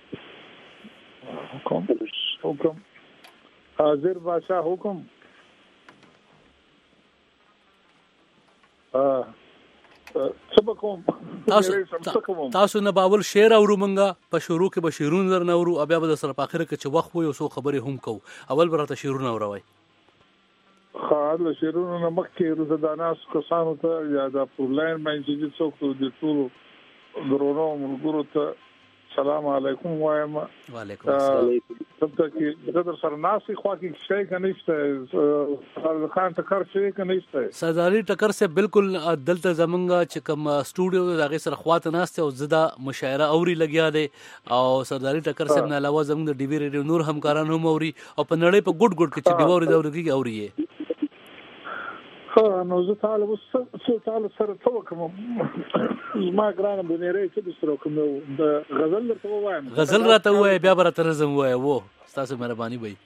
حکم حکم حاضر بادشاہ حکم تاسو تاسو نه باول شعر اورو منګه په شروع کې به شعرونه درنه اورو او بیا به سره په اخر کې چې وخت وي او څو خبرې هم کوو. اول به راته شعرونه اوروئ. خاله شعرونه نه مخکې روزه د ناس کسانو ته یا د پورلاین باندې چې څوک د ټولو درونو ملګرو ته سلام علیکم وایم. وعلیکم السلام. دلته کې د سر ناسي خوا کې شي کنيشته خان ټکر شي کنيشته سردار علي ټکر سے بالکل دلته زمونږ چې کوم سټوډیو دغه سره خواته ناشته او زدا مشاعره اوري لګیا دي او سردار علي ټکر سے نه علاوه زمونږ د ډي وی ریډیو نور همکاران هم اوري او په نړۍ په ګډ ګډ کې چې دی اوري دا اوري اوري ها نو زه تعالی وسه تعالی سره تو کوم ما ګران بنيري چې سره کوم د غزل ته وایم غزل راته وای بیا به تر زم وای وو تاسو مهرباني وای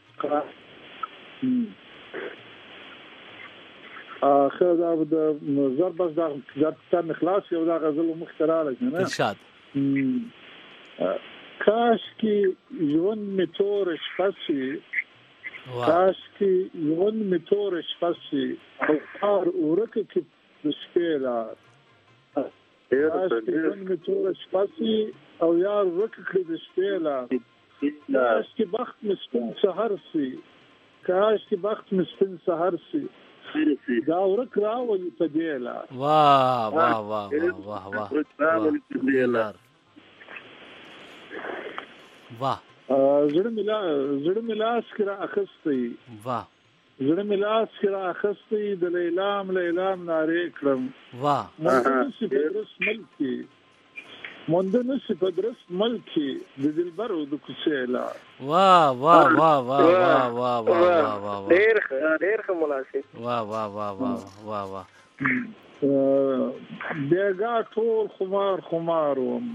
اخر دا د ضرب بس دا ځان اخلاص یو دا غزل مختراله کنه ارشاد کاش کی ژوند می تور شپسي کاش کی ژوند می تور شپسي او کار ورکه کې د شپېلا کاش کی ژوند می تور شپسي او یار ورکه کې د شپېلا کاش کی بخت می سپین سحر سي کاش کی بخت می سپین سحر سي دا ورک راولي په دیلا واه واه واه واه واه واه زړه ملا زړه ملاس کرا اخستې واه زړه ملاس کرا اخستې د لیلام لیلام نارې کړم واه مونږ چې پدرس ملکی مونږ چې پدرس ملکی د دلبرو د کوڅېلا واه واه واه واه واه واه واه واه ډېر ډېر ښه مناسب واه واه واه واه واه واه بیګا ټول خمار خمار وم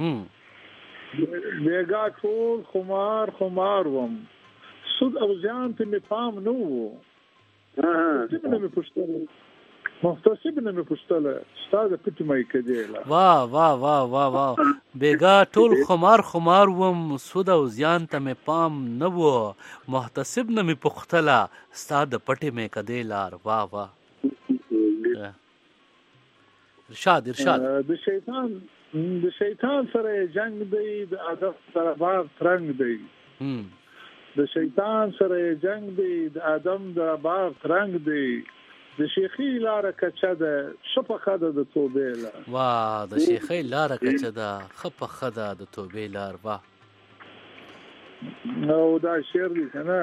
بیګا ټول خمار خمار وم سود او زیان ته می پام نو وو څنګه مې پوښتنه محتسب نه مې پوښتنه ستاسو پټ مې کېدل واه واه واه واه واه بیګا ټول خمار خمار وم سود او زیان ته می پام نه وو محتسب نه می پوښتله ستاسو پټ مې کېدل واه واه ارشاد ارشاد د شیطان د شیطان سره جنگ دی د ادب سره بار ترنګ دی د شیطان سره جنگ دی د ادم د بار ترنګ دی د شیخی لار کچه ده شپه خده د توبې لار واه د شیخی لار کچه ده خپه خده د توبې لار واه نو دا شعر دی کنه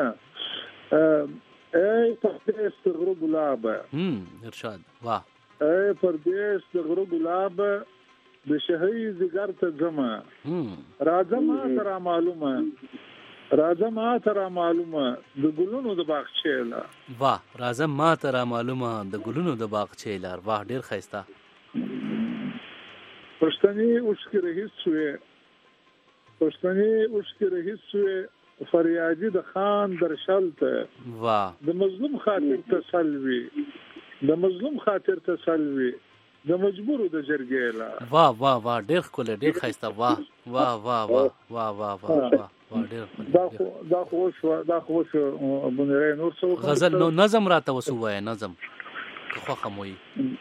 ای پردیس د غرو ګلاب هم ارشاد واه ای پردیس د غرو ګلاب د شهي زګر ته جمع راځه ما تر معلومه راځه ما تر معلومه د ګلونو د باغچې لار واه راځه ما تر معلومه د ګلونو د باغچې لار واه ډیر ښایسته پښتني اوښکې رهیس شوې پښتني اوښکې رهیس شوې فریادي د خان درشل ته واه د مظلوم خاطر تسلوي د مظلوم خاطر تسلوي د مجبورو د جرګې لا واه واه واه ډېر ښکلی ډېر ښایسته واه واه واه واه واه واه واه واه ډېر ښکلی دا خو دا خو شو دا خو شو بنيري نور څه غزل نو نظم راته وسو وای نظم که خوخه موي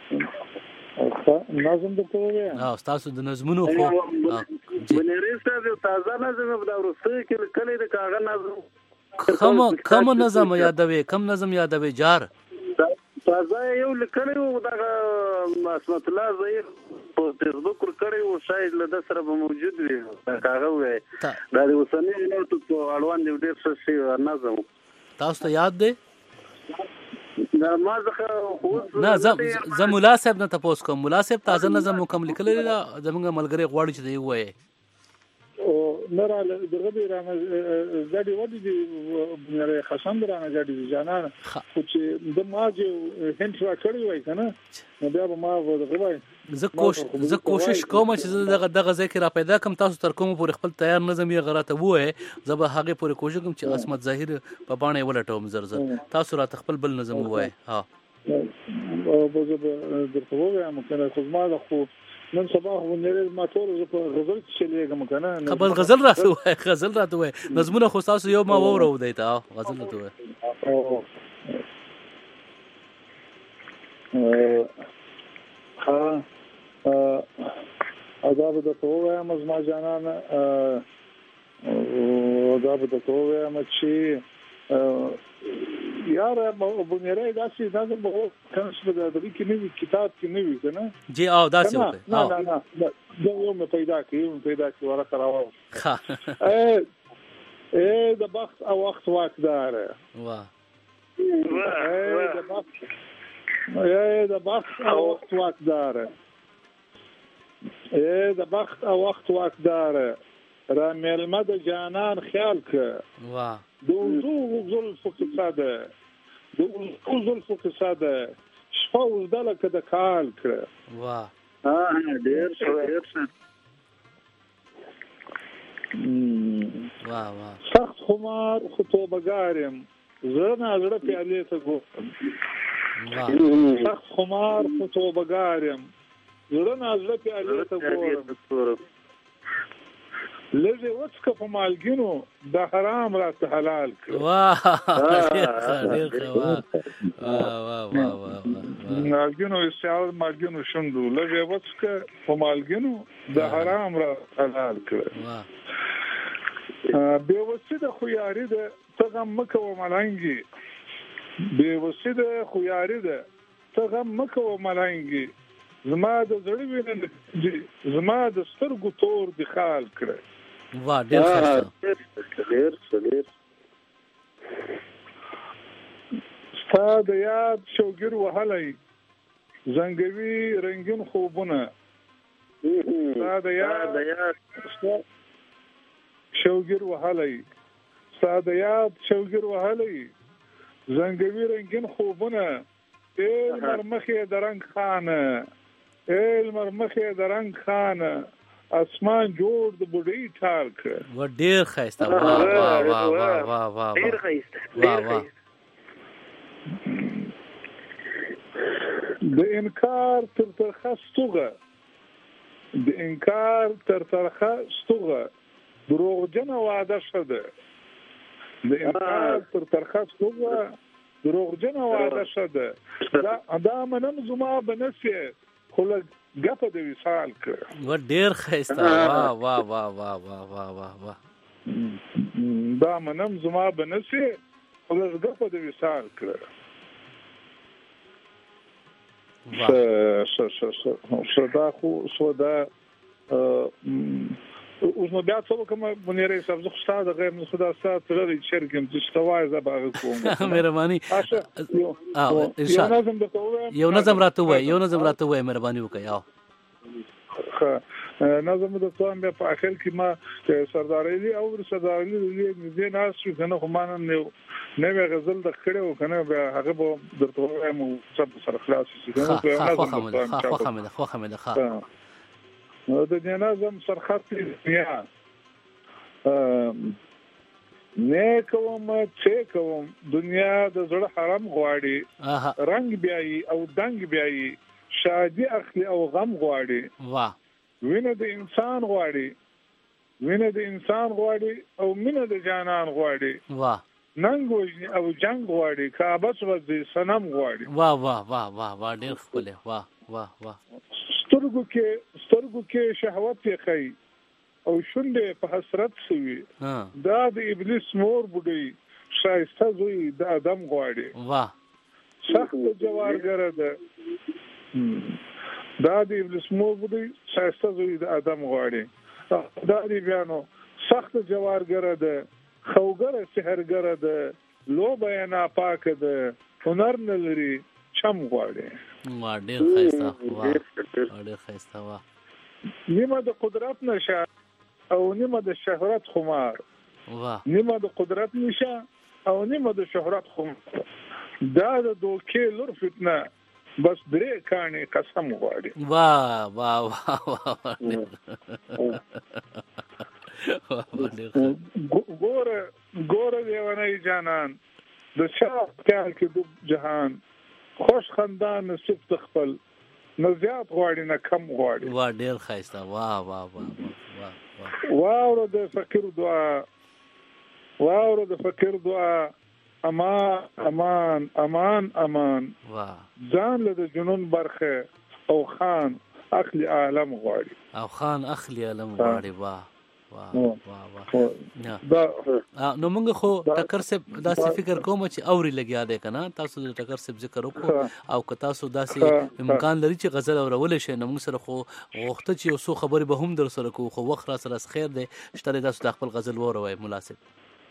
نظم درته وای ها تاسو د نظمونو خو بنيري ستاسو تازه نظم په ورسته کې کله د کاغه نظم کم کم نظم یادوي کم نظم یادوي جار تازه یو لیکلی و دغه عصمت الله ظهیر په فیسبوک ورکړی و شاید له ده سره به موجود وي هغه ووایي دا د اوسني حالاتو په اړوند یو ډېر ښه شی نظم تاسو ته یاد دی ما څخه نه زه ملا صاحب نه تپوس کوم ملا صاحب تازه نظم مو کوم لیکلی ده زموږ ملګری غواړي چې دی ووایي نه را دغه دی رانه زړی ودی دی بنيري خشم درانه زړی دی جانان خو چې د ماجه هنټ را کړی وای کنه نو بیا به ما دغه وای زه کوشش زه کوشش کوم چې دغه دغه ذکر را پیدا کوم تاسو تر کوم پورې خپل تیار نظم یې غراته وای زه به هغه پورې کوشش کوم چې عصمت ظاهر په باندې ولټوم زر زر تاسو را خپل بل نظم وای ها او به زه درته وایم کنه خو ما خو نن سبا خو نه ما ټول زه په غزل کې لګم کنه خبر غزل راته وای غزل راته وای نظمونه خو تاسو یو ما وورو دی ته غزل راته وای ها عذاب د توه مزما جانان عذاب د توه مچی یار بنيري داسې دا به کنه څه د دې کې نوې کتاب کې نوې کنه جی او داسې وکړه نه نه نه دا یو مې پیدا کړی یو پیدا کړی ورته راو ها اے د بخت او وخت واکدار واه اے د بخت اے د بخت او وخت واکدار اے د بخت او وخت واکدار را ملمه د جانان خیال ک واه د وضو زلفو قصه ده د وضو زلفو قصه ده شپه وزدله که د کال کړه واه ها ډېر ښه ډېر ښه واه واه سخت خمار خو توبهګار یم زړه نازړه پیالې ته ګورم سخت خمار خو توبهګار یم زړه نازړه پیالې ته ګورم لږه وڅکه په مالګینو د حرام راته حلال کړه واه ډېر ښه ډېر ښه واه واه واه واه مالګینو استعمال مالګینو شوندو لږه وڅکه په مالګینو د حرام راته حلال کړه واه بے وسیده خو یاري ده ته غم مه کوه ملنګي بے وسیده خو یاري ده ته غم مه کوه ملنګي زما د زړه وینه زما د سترګو تور د خال کړه واه ډېر ښه ډېر ښه ډېر ستا د یاد شوګیر وهلی زنګوي رنګین خوبونه ستا د یاد شوګیر وهلی ستا د یاد شوګیر وهلی زنګوي رنګین خوبونه ای مرمخې د رنګ خانه ای مرمخې د رنګ خانه اسمان جوړ د بډۍ ټال کړ و ډېر ښایسته واه واه واه واه واه واه ډېر ښایسته ډېر ښایسته د انکار تر ترخه ستوغه د انکار تر ترخه ستوغه دروغجنه وعده شده د انکار تر ترخه ستوغه دروغجنه وعده شده دا دا منم زما بنسه خو ګپه د وصال کړ و ډېر ښایسته واه واه واه واه واه واه واه واه دا منم زما بنسه خو ګپه د وصال کړ ش ش ش ش دا خو شو دا اوس نو بیا څه وکم منیرې صاحب زه خو دا غیر نو خدا سات لري شرکم چې ستوای زبر کوم مهرباني او انشاء یو نظم راته وای یو نظم راته وای مهرباني وکړئ او نظم د توام په اخر کې ما سردارلی او سردارلی دې ناس شو کنه خو مان نه نه غزل د کړو کنه هغه به درته وایم سب سره خلاص شي خو خامل خو خامل خو د نظم سرخط دنیا نه کوم چې کوم دنیا د زړه حرام غواړي رنگ بیاي او دنګ بیاي شادي اخلي او غم غواړي واه وینه د انسان غواړي وینه د انسان غواړي او مینه د جانان غواړي واه ننګ او جنگ غواړي کعبه سوځي صنم غواړي واه واه واه واه واه ډېر ښکلی واه واه واه سترګو کې سترګو کې شهوت یې خي او شونډې په حسرت سوي دا د ابلیس مور بډي شایسته زوی د ادم غواړي واه سخت جوارګر ده دا د ابلیس مور بډي شایسته زوی د ادم غواړي دا دی بیانو سخت جوارګر ده خوګره سحرګر ده لوبه نه پاک ده هنر نه لري چم غواړي وا ډېر ښایسته واه ډېر ښایسته واه نیمه د قدرت نشه او نیمه د شهرت خمار واه نیمه د قدرت نشه او نیمه د شهرت خمار دا د دوکې لور فتنه بس درې کانې قسم غواړي واه واه واه ګوره ګوره دیوانه جانان د چا خیال کې د جهان خوش خندان نصیب تخپل نه زیات غواړي نه کم غواړي واه ډېر ښایسته واه واه واه واه واوره د فقیر دعا واوره د فقیر دعا امان امان امان امان واه ځان له د جنون برخه او خان اخلي عالم غواړي او خان اخلي عالم غواړي واه واه واه واه نو موږ خو ټکر سه داسې فکر کوم چې اوري لګیا دی کنه تاسو د ټکر سه ذکر وکړو او که تاسو داسې امکان لري چې غزل اورول شي نو موږ سره خو وخت چې اوسو خبرې به هم در سره کوو خو وخت را سره خیر دی شته تاسو د خپل غزل وروي مناسب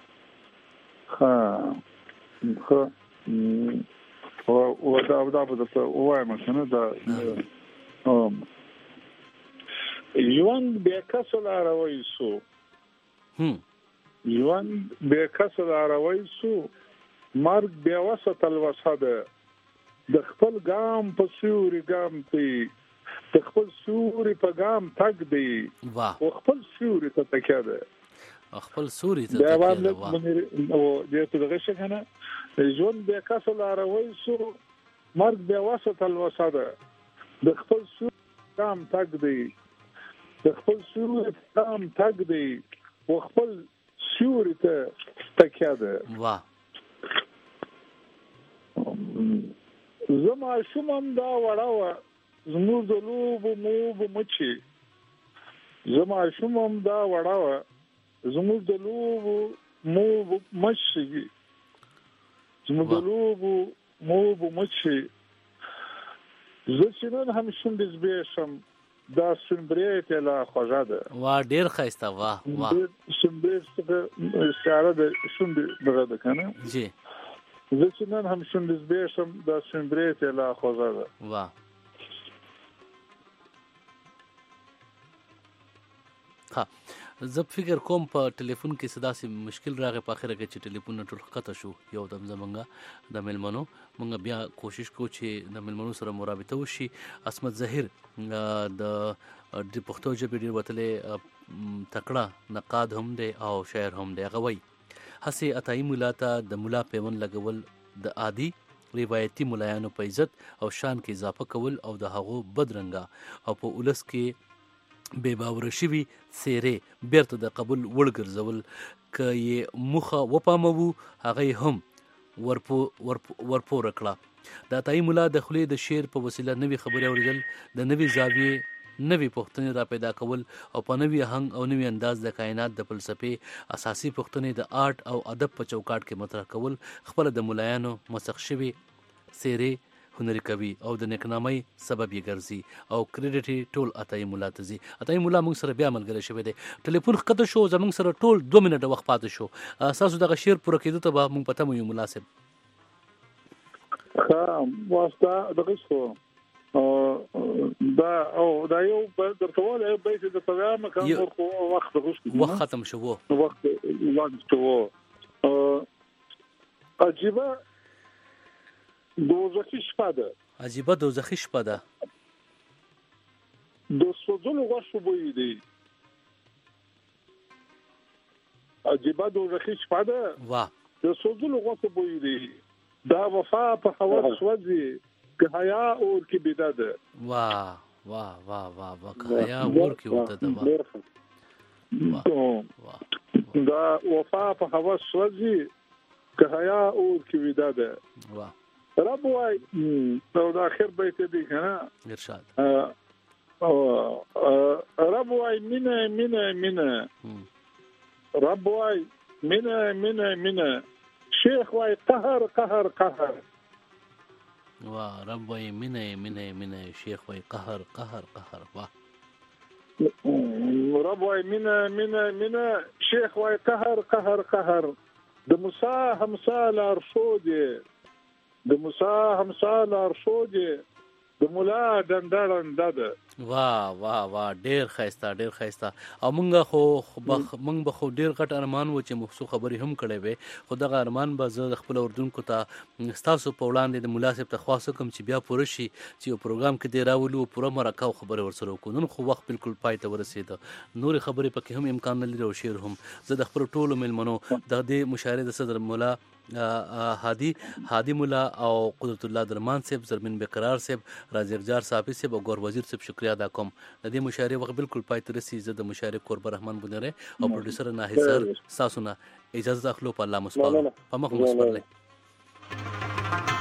ها خو او دا دا په څه وایم کنه دا ام ژوند به کسل راوي سو هم ژوند به کسل راوي سو مرګ به وسط الوسده د خپل ګام په سوري ګام دی د خپل سوري په ګام تک دی واه او خپل سوري ته تکیه ده خپل سوري ته تکیه ده واه او دې ته دغه څنګه ژوند به کسل راوي سو مرګ به وسط الوسده د خپل سوري ګام تک دی د خپل سوري ګام تک دی او خپل سوري ته تکیه ده واه زما شومم دا وړاوه زموږ د لوبو موبو مچي زما شومم دا وړاوه زموږ د لوبو موبو مچي زموږ د لوبو موبو مچي زه چې نن هم شونډې زبېښم دا سنبرې ته لا خوږه ده واه ډېر ښایسته واه واه سنبرې څخه استعاره د شونډې دغه ده که نه جی زه چې نن هم شونډې زبېښم دا سنبرې ته لا خوږه ده واه ها زه فکر کوم په ټلیفون کې صدا سي مشکل راغی په اخره کې چې ټلیفون ټول خطا شو یو دم زمونږه د ملمنو مونږ بیا کوشش کوو چې د ملمنو سره مرابطه وشي عصمت ظاهر د د پښتو ژبې ډېر وتلی تکړه نقاد هم دی او شاعر هم دی هغه وایي هسې عطایي ملا ته د ملا پیوند لګول د عادي روایتي ملایانو په عزت او شان کې اضافه کول او د هغو بدرنګه او په اولس کې بے باوره شوي څیرې بیرته د قبول وړ ګرځول که یې موخه وپاموو هغه یې هم ورپو ورپوره کړه د عطایي ملا د خولې د شعر په وسیله نوې خبرې اورېدل د نوې زاویې نوې پوښتنې را پیدا کول او په نوې آهنګ او نوې انداز د کائنات د فلسفې اساسي پوښتنې د آرټ او ادب په چوکاټ کې مطرح کول خپله د ملایانو مسخ شوي څیرې هنري کوي او د نیکنامۍ سبب یې ګرځي او کریډټ ټول عطایي ملا ته ځي عطایي ملا موږ سره بیا ملګری شوی دی ټلیفون ښکته شو زموږ سره ټول دوه منټه وخت پاتې شو ستاسو دغه شعر پوره کېدو ته به موږ په تمه یو ملا صاحب ښه واسطه دغه شو دا او دا یو درته وایم یو بیت د پیغام کم وخت غوښتي وخت ختم شو وخت وخت شو عجیبه دوزخي شپه ده عجیبه دوزخي شپه ده د سوځلو غوښو بوی دی عجیبه دوزخي شپه ده واه د سوځلو غوښو بوی دی دا وفا په هوا سوځي که حیا اور کې بيده ده واه واه واه واه واه که حیا اور کې وته ده واه دا وفا په هوا سوځي که حیا اور کې بيده ده واه رب واي نو دا اخر بیت دی کنه ارشاد رب واي مینه مینه مینه رب واي مینه مینه مینه شیخ واي قهر قهر قهر واه رب واي مینه مینه مینه شیخ واي قهر قهر قهر واه رب واي مینه مینه مینه شیخ واي قهر قهر قهر د موسی همسا لار شو دی د موسی همسا لار شو دی د مولا دندړن ده واه واه واه ډیر ښایسته ډیر ښایسته او مونږ خو مونږ به خو ډیر غټ ارمان و چې موږ څو خبرې هم کړې وې خو دغه ارمان به زه د خپل اردوونکو ته ستاسو په وړاندې د ملا صاحب ته خواست کوم چې بیا پوره شي چې یو پروګرام کې دی راولو پوره مرکه او خبرې ورسره وکړو نن خو وخت بالکل پای ته ورسېده نورې خبرې پکې هم امکان نه لري او شعر هم زه د خپلو ټولو میلمنو د دې مشاعرې د صدر مولا هادي هادي مولا او قدرت الله درمان صاحب زرمین بقرار صاحب راز یکجار صافی صاحب او ګور وزیر صاحب شکریہ ادا کوم د دې مشاعرې وخت بالکل پای ته رسي زه د مشاعرې قربان رحمان بنره او پروډوسر ناهزر ساسونه اجازه اخلو په الله مسپارو په مخ مسپارله